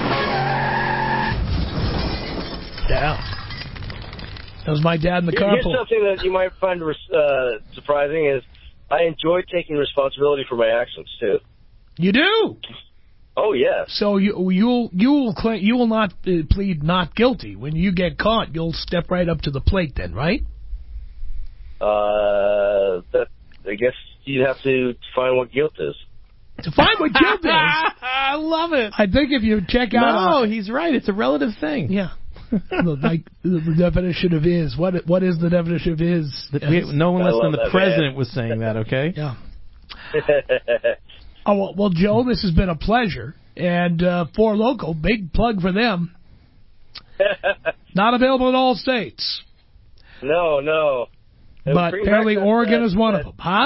one. Yeah. That was my dad in the carpool. Here's something that you might find surprising is I enjoy taking responsibility for my actions too. You do? Oh yeah. So you will not plead not guilty when you get caught. You'll step right up to the plate then, right? I guess you'd have to define what guilt is. Define what guilt is? I love it. I think if you check out... No, he's right. It's a relative thing. Yeah. Like the definition of is. What is the definition of is? No one less than the president was saying that, okay? Yeah. Oh, well, Joe, this has been a pleasure. And For Local, big plug for them. Not available in all states. No. But apparently Oregon is one of them. Huh?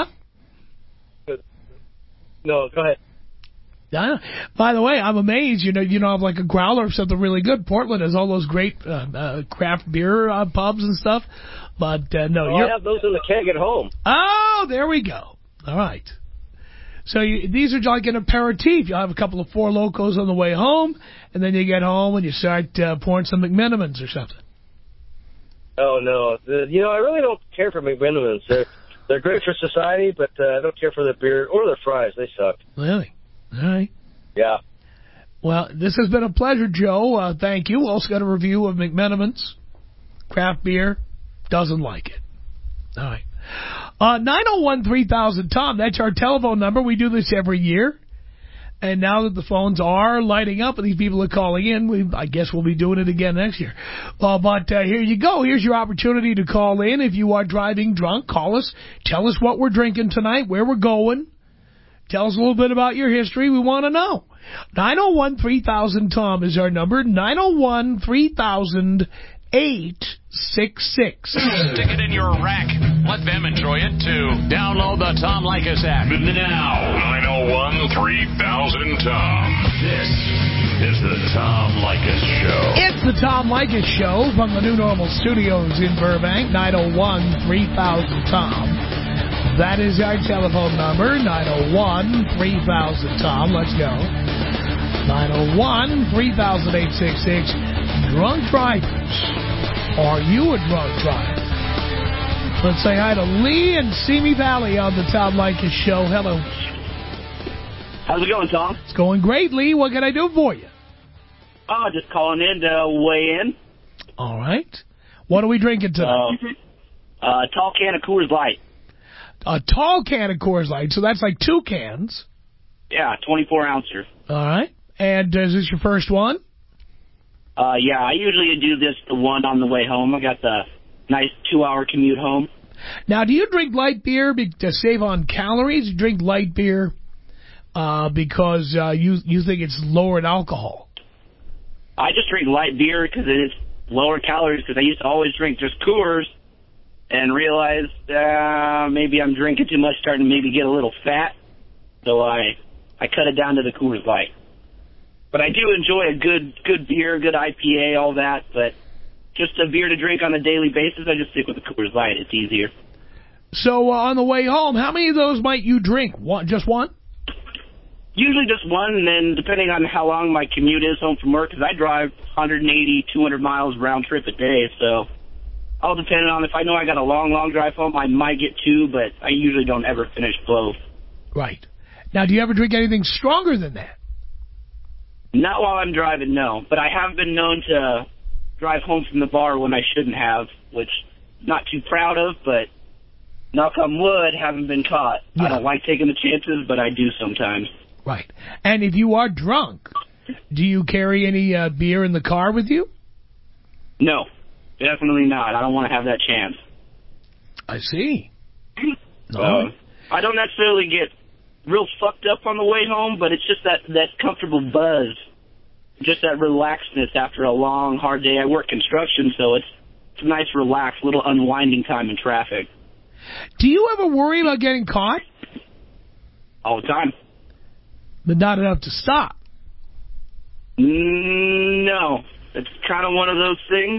No, go ahead. By the way, I'm amazed. You don't have like a growler or something really good. Portland has all those great craft beer pubs and stuff. But no, I have those in the keg at home. Oh, there we go. All right. So these are like an aperitif. You'll have a couple of Four Locos on the way home, and then you get home and you start pouring some McMenamins or something. Oh no, I really don't care for McMenamins. They're great for society, but I don't care for the beer or the fries. They suck. Really? All right. Yeah. Well, this has been a pleasure, Joe. Thank you. We also got a review of McMenamins. Craft beer. Doesn't like it. All right. 901-3000-TOM. That's our telephone number. We do this every year. And now that the phones are lighting up and these people are calling in, I guess we'll be doing it again next year. But here you go. Here's your opportunity to call in. If you are driving drunk, call us. Tell us what we're drinking tonight, where we're going. Tell us a little bit about your history. We want to know. 901-3000-TOM is our number. 901-3000-866. Stick it in your rack. Let them enjoy it, too. Download the Tom Leykis app. Now, 901-3000-TOM. This is the Tom Leykis Show. It's the Tom Leykis Show from the New Normal Studios in Burbank. 901-3000-TOM. That is our telephone number, 901-3000-TOM. Let's go. 901-3000-866. Drunk drivers. Are you a drunk driver? Let's say hi to Lee in Simi Valley on the Tom Leykis Show. Hello. How's it going, Tom? It's going great, Lee. What can I do for you? Oh, just calling in to weigh in. All right. What are we drinking tonight? Tall can of Coors Light. A tall can of Coors Light, so that's like 2 cans. Yeah, 24-ouncer. All right. And is this your first one? Yeah, I usually do this the one on the way home. I got the nice 2-hour commute home. Now, do you drink light beer to save on calories? You drink light beer because you think it's lower in alcohol? I just drink light beer because it is lower calories, because I used to always drink just Coors and realized maybe I'm drinking too much, starting to maybe get a little fat. So I cut it down to the Coors Light. But I do enjoy a good beer, good IPA, all that. But just a beer to drink on a daily basis, I just stick with the Coors Light. It's easier. So on the way home, how many of those might you drink? Just one? Usually just one, and then depending on how long my commute is home from work, because I drive 180, 200 miles round trip a day, so all depending on if I know I got a long drive home, I might get 2, but I usually don't ever finish both. Right. Now, do you ever drink anything stronger than that? Not while I'm driving, no. But I have been known to drive home from the bar when I shouldn't have, which not too proud of, but knock on wood, haven't been caught. Yeah. I don't like taking the chances, but I do sometimes. Right. And if you are drunk, do you carry any beer in the car with you? No, definitely not. I don't want to have that chance. I see. No. I don't necessarily get real fucked up on the way home, but it's just that comfortable buzz, just that relaxedness after a long, hard day. I work construction, so it's a nice, relaxed, little unwinding time in traffic. Do you ever worry about getting caught? All the time. But not enough to stop. No. It's kind of one of those things.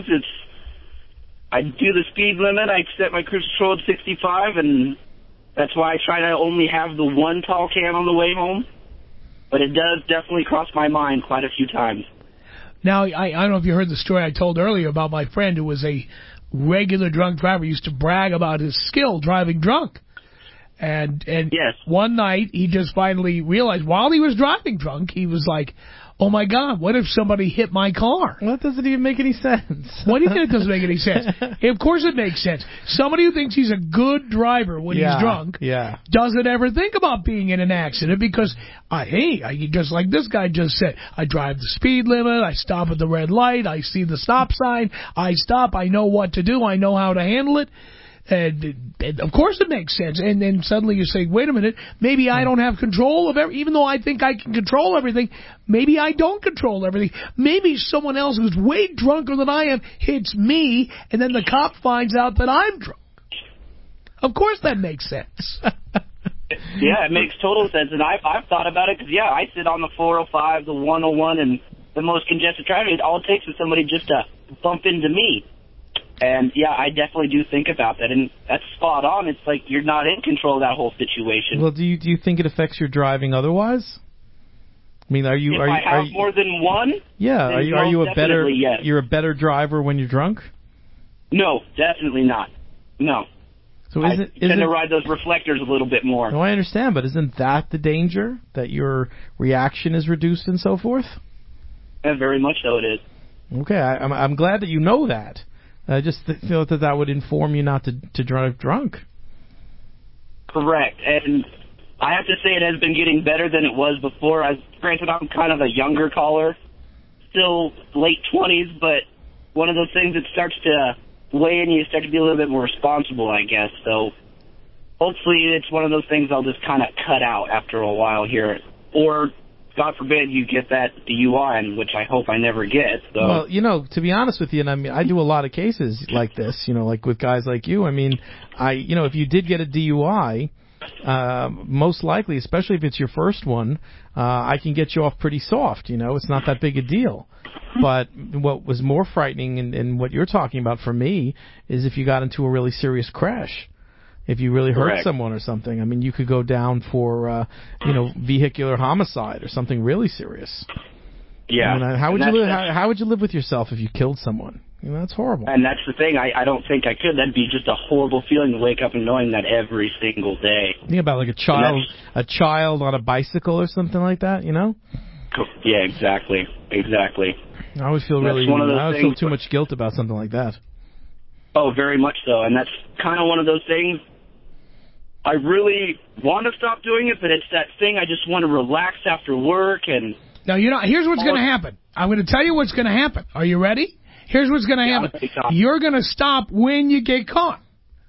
I do the speed limit. I set my cruise control at 65, and that's why I try to only have the one tall can on the way home. But it does definitely cross my mind quite a few times. Now, I don't know if you heard the story I told earlier about my friend who was a regular drunk driver. He used to brag about his skill driving drunk. And yes. One night, he just finally realized while he was driving drunk, he was like, oh, my God, what if somebody hit my car? Well, that doesn't even make any sense. What do you think it doesn't make any sense? Of course it makes sense. Somebody who thinks he's a good driver when he's drunk doesn't ever think about being in an accident because, just like this guy just said, I drive the speed limit, I stop at the red light, I see the stop sign, I stop, I know what to do, I know how to handle it. And of course it makes sense. And then suddenly you say, wait a minute, maybe I don't have control of even though I think I can control everything, maybe I don't control everything. Maybe someone else who's way drunker than I am hits me, and then the cop finds out that I'm drunk. Of course that makes sense. Yeah, it makes total sense. And I've thought about it because, I sit on the 405, the 101, and the most congested traffic. All it takes is somebody just to bump into me. And, I definitely do think about that. And that's spot on. It's like you're not in control of that whole situation. Well, do you think it affects your driving otherwise? I mean, are you... If I have more than one? Yeah. Are you a better... Yes. You're a better driver when you're drunk? No, definitely not. No. So I tend to ride those reflectors a little bit more. No, I understand, but isn't that the danger? That your reaction is reduced and so forth? Yeah, very much so it is. Okay, I'm glad that you know that. I just feel that would inform you not to drive drunk. Correct. And I have to say it has been getting better than it was before. Granted, I'm kind of a younger caller, still late 20s, but one of those things that starts to weigh in, you start to be a little bit more responsible, I guess. So hopefully it's one of those things I'll just kind of cut out after a while here. Or, God forbid, you get that DUI, which I hope I never get. So. Well, to be honest with you, and I mean, I do a lot of cases like this, like with guys like you. I mean, if you did get a DUI, most likely, especially if it's your first one, I can get you off pretty soft. It's not that big a deal. But what was more frightening and what you're talking about for me is if you got into a really serious crash. If you really hurt someone or something, I mean, you could go down for, vehicular homicide or something really serious. Yeah. I mean, how would you live with yourself if you killed someone? You know, that's horrible. And that's the thing. I don't think I could. That'd be just a horrible feeling to wake up and knowing that every single day. Think about like a child on a bicycle or something like that, you know? Yeah, exactly. I would feel feel too much guilt about something like that. Oh, very much so. And that's kind of one of those things. I really want to stop doing it, but it's that thing I just want to relax after work. And now, here's what's going to happen. I'm going to tell you what's going to happen. Are you ready? Here's what's going to happen. You're going to stop when you get caught,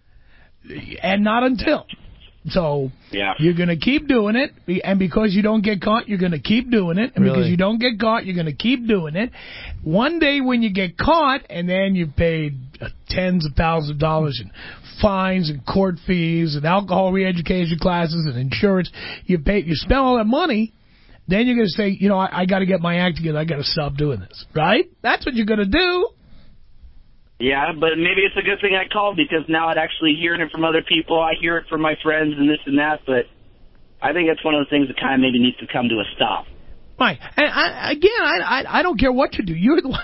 and not until. So you're going to keep doing it, and because you don't get caught, you're going to keep doing it, and because you don't get caught, you're going to keep doing it. One day when you get caught, and then you've paid tens of thousands of dollars in fines and court fees and alcohol re-education classes and insurance, you spend all that money. Then you're going to say, I got to get my act together. I got to stop doing this, right? That's what you're going to do. Yeah, but maybe it's a good thing I called because now I'd actually hearing it from other people. I hear it from my friends and this and that, but I think it's one of the things that kind of maybe needs to come to a stop. Right. And I don't care what you do. You're the one.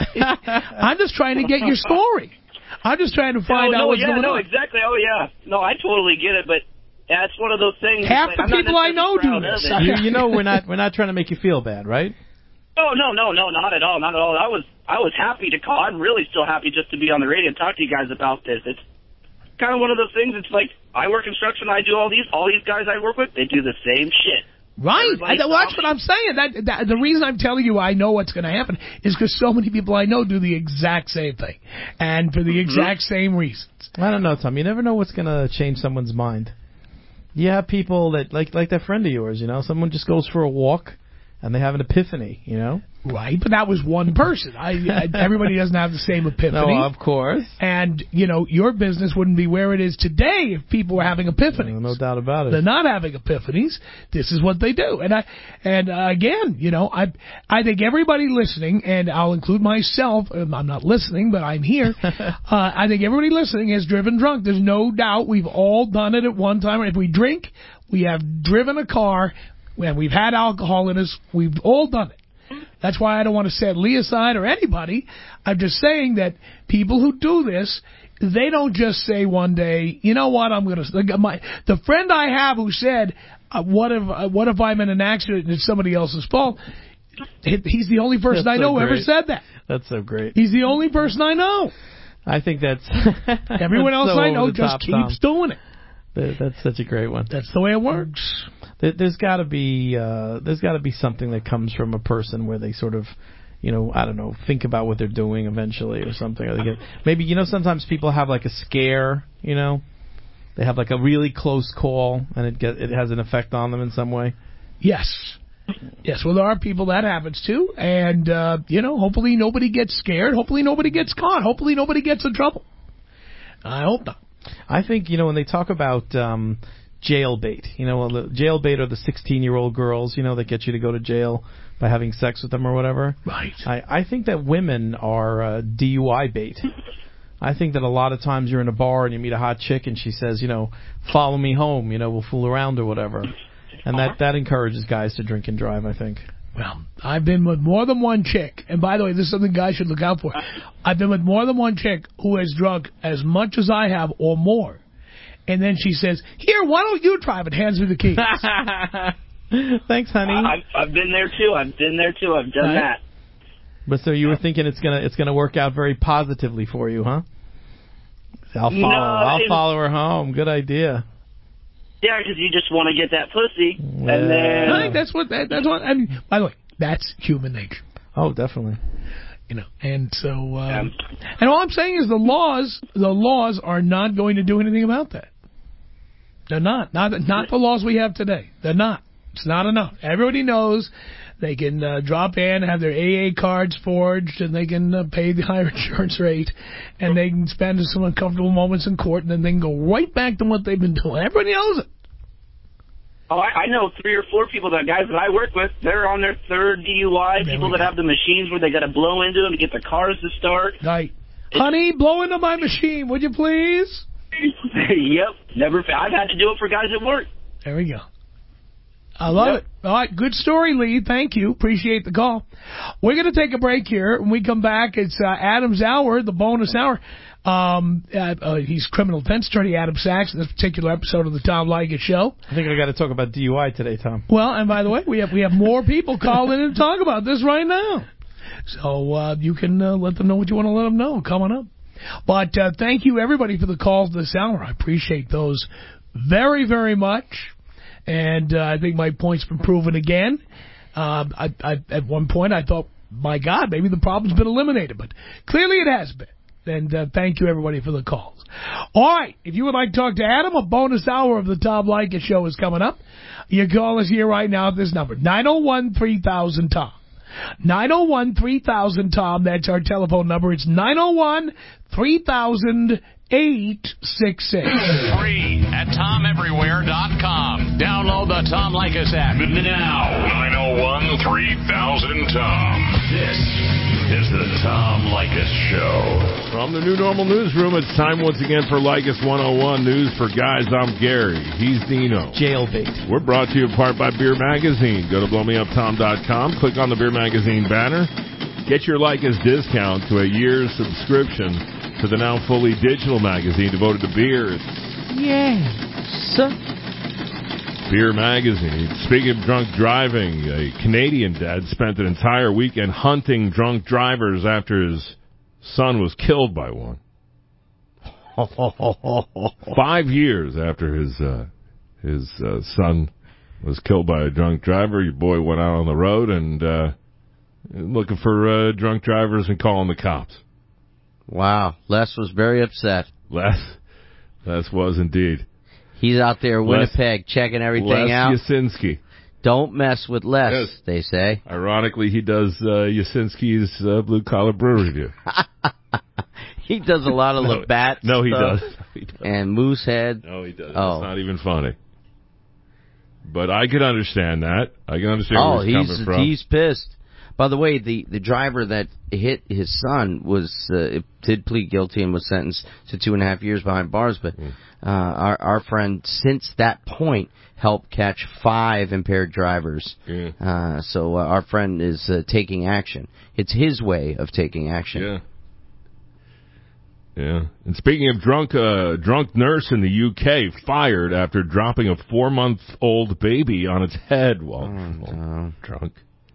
I'm just trying to get your story. I'm just trying to find out what's going on. No, exactly. Oh, yeah. No, I totally get it, but yeah, it's one of those things. Half the people I know do this. You know, we're not trying to make you feel bad, right? Oh, no, not at all, not at all. I was happy to call. I'm really still happy just to be on the radio and talk to you guys about this. It's kind of one of those things. It's like I work construction. I do all these guys I work with, they do the same shit. Right. That's what I'm saying. That the reason I'm telling you I know what's going to happen is because so many people I know do the exact same thing, and for the exact same reasons. I don't know, Tom. You never know what's going to change someone's mind. You have people that like that friend of yours. Someone just goes for a walk and they have an epiphany. Right, but that was one person. Everybody doesn't have the same epiphany. No, of course. And, your business wouldn't be where it is today if people were having epiphanies. No doubt about it. They're not having epiphanies. This is what they do. And again, I think everybody listening, and I'll include myself, I'm not listening, but I'm here. I think everybody listening has driven drunk. There's no doubt we've all done it at one time. If we drink, we have driven a car, and we've had alcohol in us. We've all done it. That's why I don't want to set Lee aside or anybody. I'm just saying that people who do this, they don't just say one day, you know what, I'm going to... The friend I have who said, what if I'm in an accident and it's somebody else's fault? He's the only person I know who ever said that. That's so great. He's the only person I know. I think that's... Everyone else I know just keeps doing it. That's such a great one. That's the way it works. There's got to be something that comes from a person where they sort of, I don't know, think about what they're doing eventually or something. Or they get, maybe sometimes people have like a scare. They have like a really close call and it has an effect on them in some way. Yes. Well, there are people that happens to, and hopefully nobody gets scared. Hopefully nobody gets caught. Hopefully nobody gets in trouble. I hope not. I think, when they talk about jailbait, the jailbait are the 16-year-old girls, that get you to go to jail by having sex with them or whatever. Right. I think that women are DUI bait. I think that a lot of times you're in a bar and you meet a hot chick and she says, follow me home, we'll fool around or whatever. And that encourages guys to drink and drive, I think. Well, I've been with more than one chick, and by the way, this is something guys should look out for. I've been with more than one chick who has drunk as much as I have or more. And then she says, here, why don't you drive? And hands me the keys. Thanks, honey. I've been there, too. I've done that. But so you were thinking it's gonna work out very positively for you, huh? I'll follow her home. Good idea. Yeah, because you just want to get that pussy, and then... I think that's what, I mean, by the way, that's human nature. Oh, definitely. And so, and all I'm saying is the laws are not going to do anything about that. They're not the laws we have today. They're not. It's not enough. Everybody knows they can drop in, have their AA cards forged, and they can pay the higher insurance rate, and they can spend some uncomfortable moments in court, and then they can go right back to what they've been doing. Everybody knows it. Oh, I know 3 or 4 people, guys that I work with, they're on their 3rd DUI, people that have the machines where they got to blow into them to get the cars to start. Right. Honey, blow into my machine, would you please? Yep. I've had to do it for guys at work. There we go. I love it. All right, good story, Lee. Thank you. Appreciate the call. We're going to take a break here. When we come back, it's Adam's Hour, the bonus hour. He's criminal defense attorney Adam Sachs in this particular episode of the Tom Leykis Show. I think I got to talk about DUI today, Tom. Well, and by the way, we have more people calling in to talk about this right now. So you can let them know what you want to let them know coming up. But thank you, everybody, for the calls this hour. I appreciate those very, very much. And I think my point's been proven again. At one point, I thought, my God, maybe the problem's been eliminated. But clearly it has been. And thank you, everybody, for the calls. All right. If you would like to talk to Adam, a bonus hour of the Tom Leykis Show is coming up. You call us here right now at this number, 901-3000-TOM. 901-3000-TOM. That's our telephone number. It's 901-3000-866. Free at TomEverywhere.com. Download the Tom Leykis app now. 901-3000-TOM. This is the Tom Leykis Show. From the New Normal Newsroom, it's time once again for Leykis 101 News for Guys. I'm Gary. He's Dino. Jailbait. We're brought to you in part by Beer Magazine. Go to blowmeuptom.com, click on the Beer Magazine banner, get your Leykis discount to a year's subscription to the now fully digital magazine devoted to beers. Yes. Beer Magazine. Speaking of drunk driving, a Canadian dad spent an entire weekend hunting drunk drivers after his son was killed by one. 5 years after his son was killed by a drunk driver, your boy went out on the road and looking for drunk drivers and calling the cops. Wow. Les was very upset. Les was indeed. He's out there in Winnipeg checking everything out. Les Yasinski. Don't mess with Les, yes. They say. Ironically, he does Yasinski's Blue Collar Brew Review. He does a lot of Labatt No, he stuff does. And Moosehead. No, he doesn't. Oh. It's not even funny. But I could understand that. I can understand where he's coming from. He's pissed. By the way, the driver that hit his son did plead guilty and was sentenced to 2.5 years behind bars. But our friend, since that point, helped catch 5 impaired drivers. Yeah. So our friend is taking action. It's his way of taking action. Yeah. Yeah. And speaking of drunk nurse in the UK fired after dropping a 4-month-old baby on its head while drunk.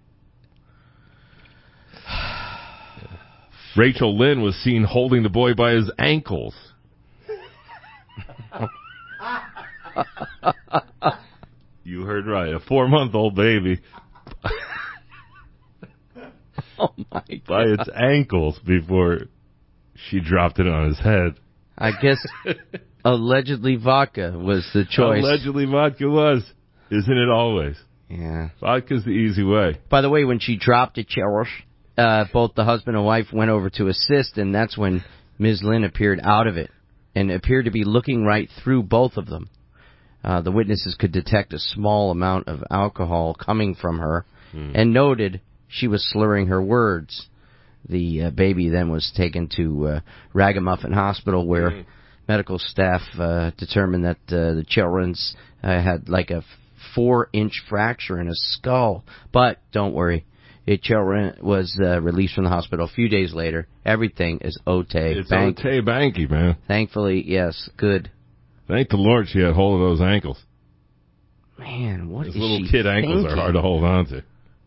Rachel Lynn was seen holding the boy by his ankles. You heard right. A 4-month-old baby. Oh, my God. By its ankles before she dropped it on his head. I guess allegedly vodka was the choice. Allegedly vodka was. Isn't it always? Yeah. Vodka's the easy way. By the way, when she dropped it, both the husband and wife went over to assist, and that's when Ms. Lynn appeared out of it and appeared to be looking right through both of them. The witnesses could detect a small amount of alcohol coming from her and noted she was slurring her words. The baby then was taken to Ragamuffin Hospital, where medical staff determined that the children's had like a 4-inch fracture in his skull. But don't worry. Children was released from the hospital a few days later. Everything is okay. It's okay, banky, man. Thankfully, yes, good. Thank the Lord she had hold of those ankles. Man, what those is little she kid ankles thinking? are hard to hold on to.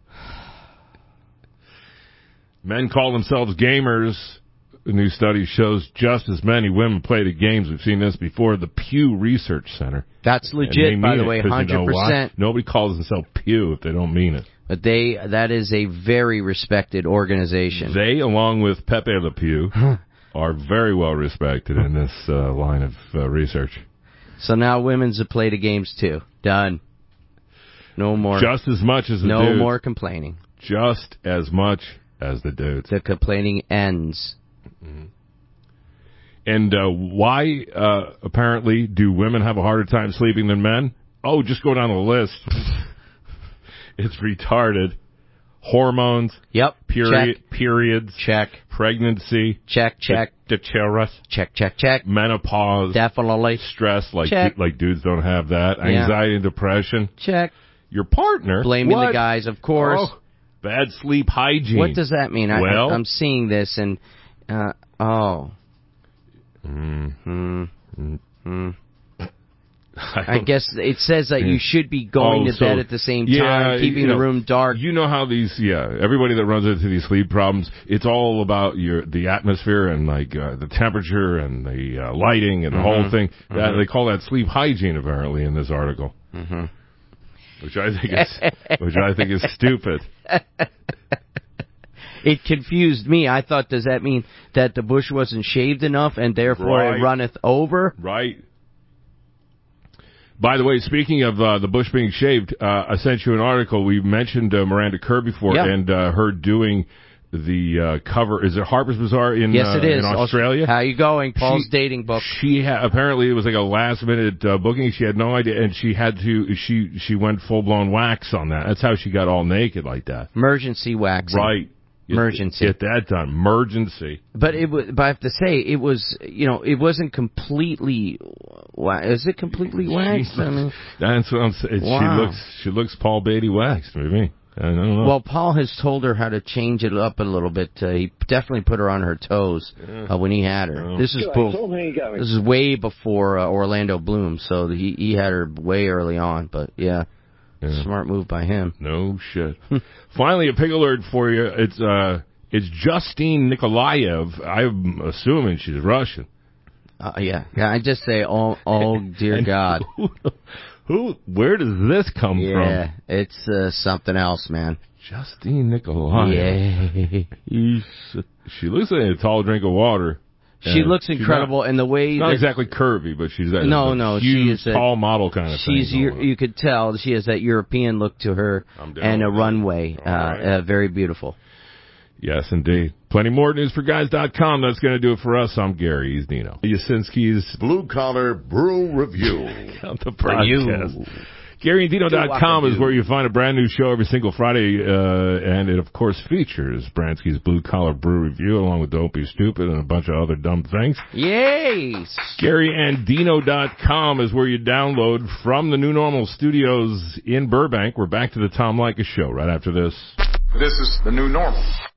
Men call themselves gamers. A new study shows just as many women play the games. We've seen this before. The Pew Research Center. That's legit, by the way, 100%. You know, nobody calls themselves Pew if they don't mean it. But that is a very respected organization. They, along with Pepe Le Pew, are very well respected in this line of research. So now women's have played the games too. Done. No more. Just as much as the dudes. No more complaining. Just as much as the dudes. The complaining ends. Mm-hmm. And why, apparently, do women have a harder time sleeping than men? Oh, just go down the list. It's retarded. Hormones. Yep. Periods. Check. Pregnancy. Check. Check. Check. Menopause. Definitely. Stress, like dudes don't have that. Anxiety and depression. Check. Your partner? Blaming What? the guys, of course. Oh, bad sleep hygiene. What does that mean? Well, I'm seeing this and, I guess it says that you should be going to bed at the same time, keeping the room dark. You know how everybody that runs into these sleep problems, it's all about the atmosphere and the temperature and the lighting and the whole thing. They call that sleep hygiene apparently in this article, which I think is stupid. It confused me. I thought, does that mean that the bush wasn't shaved enough and therefore it runneth over? Right. By the way, speaking of the bush being shaved, I sent you an article. We mentioned Miranda Kerr before, and her doing the cover. Is it Harper's Bazaar in yes, it is. In Australia? How you going? Paul's dating book. Apparently it was like a last minute booking. She had no idea, and she had to. She went full blown wax on that. That's how she got all naked like that. Emergency waxing. Right. Emergency. Get that done. Emergency. But I have to say, it was, it wasn't completely. Is it completely waxed? That's what I'm saying. Wow. She looks Paul Beatty waxed, maybe. I don't know. Well, Paul has told her how to change it up a little bit. He definitely put her on her toes when he had her. Oh. This is way before Orlando Bloom, so he had her way early on. But yeah. Smart move by him. No shit. Finally, a pig alert for you. It's Justine Nikolaev. I'm assuming she's Russian. Yeah. I just say, oh dear God. Where does this come from? Yeah, it's something else, man. Justine Nikolaev. Yeah. She looks like a tall drink of water. She looks incredible, and the way not exactly curvy, but she's that huge, she is tall model kind of thing. You could tell she has that European look to her, and a runway, very beautiful. Yes, indeed. Plenty more at newsforguys.com. That's going to do it for us. I'm Gary. He's Dino. Yasinski's Blue Collar Brew Review. The podcast. GaryandDino.com is where you find a brand new show every single Friday, and it, of course, features Bransky's Blue Collar Brew Review, along with Don't Be Stupid and a bunch of other dumb things. Yay! GaryandDino.com is where you download from the New Normal Studios in Burbank. We're back to the Tom Leykis Show right after this. This is the new normal.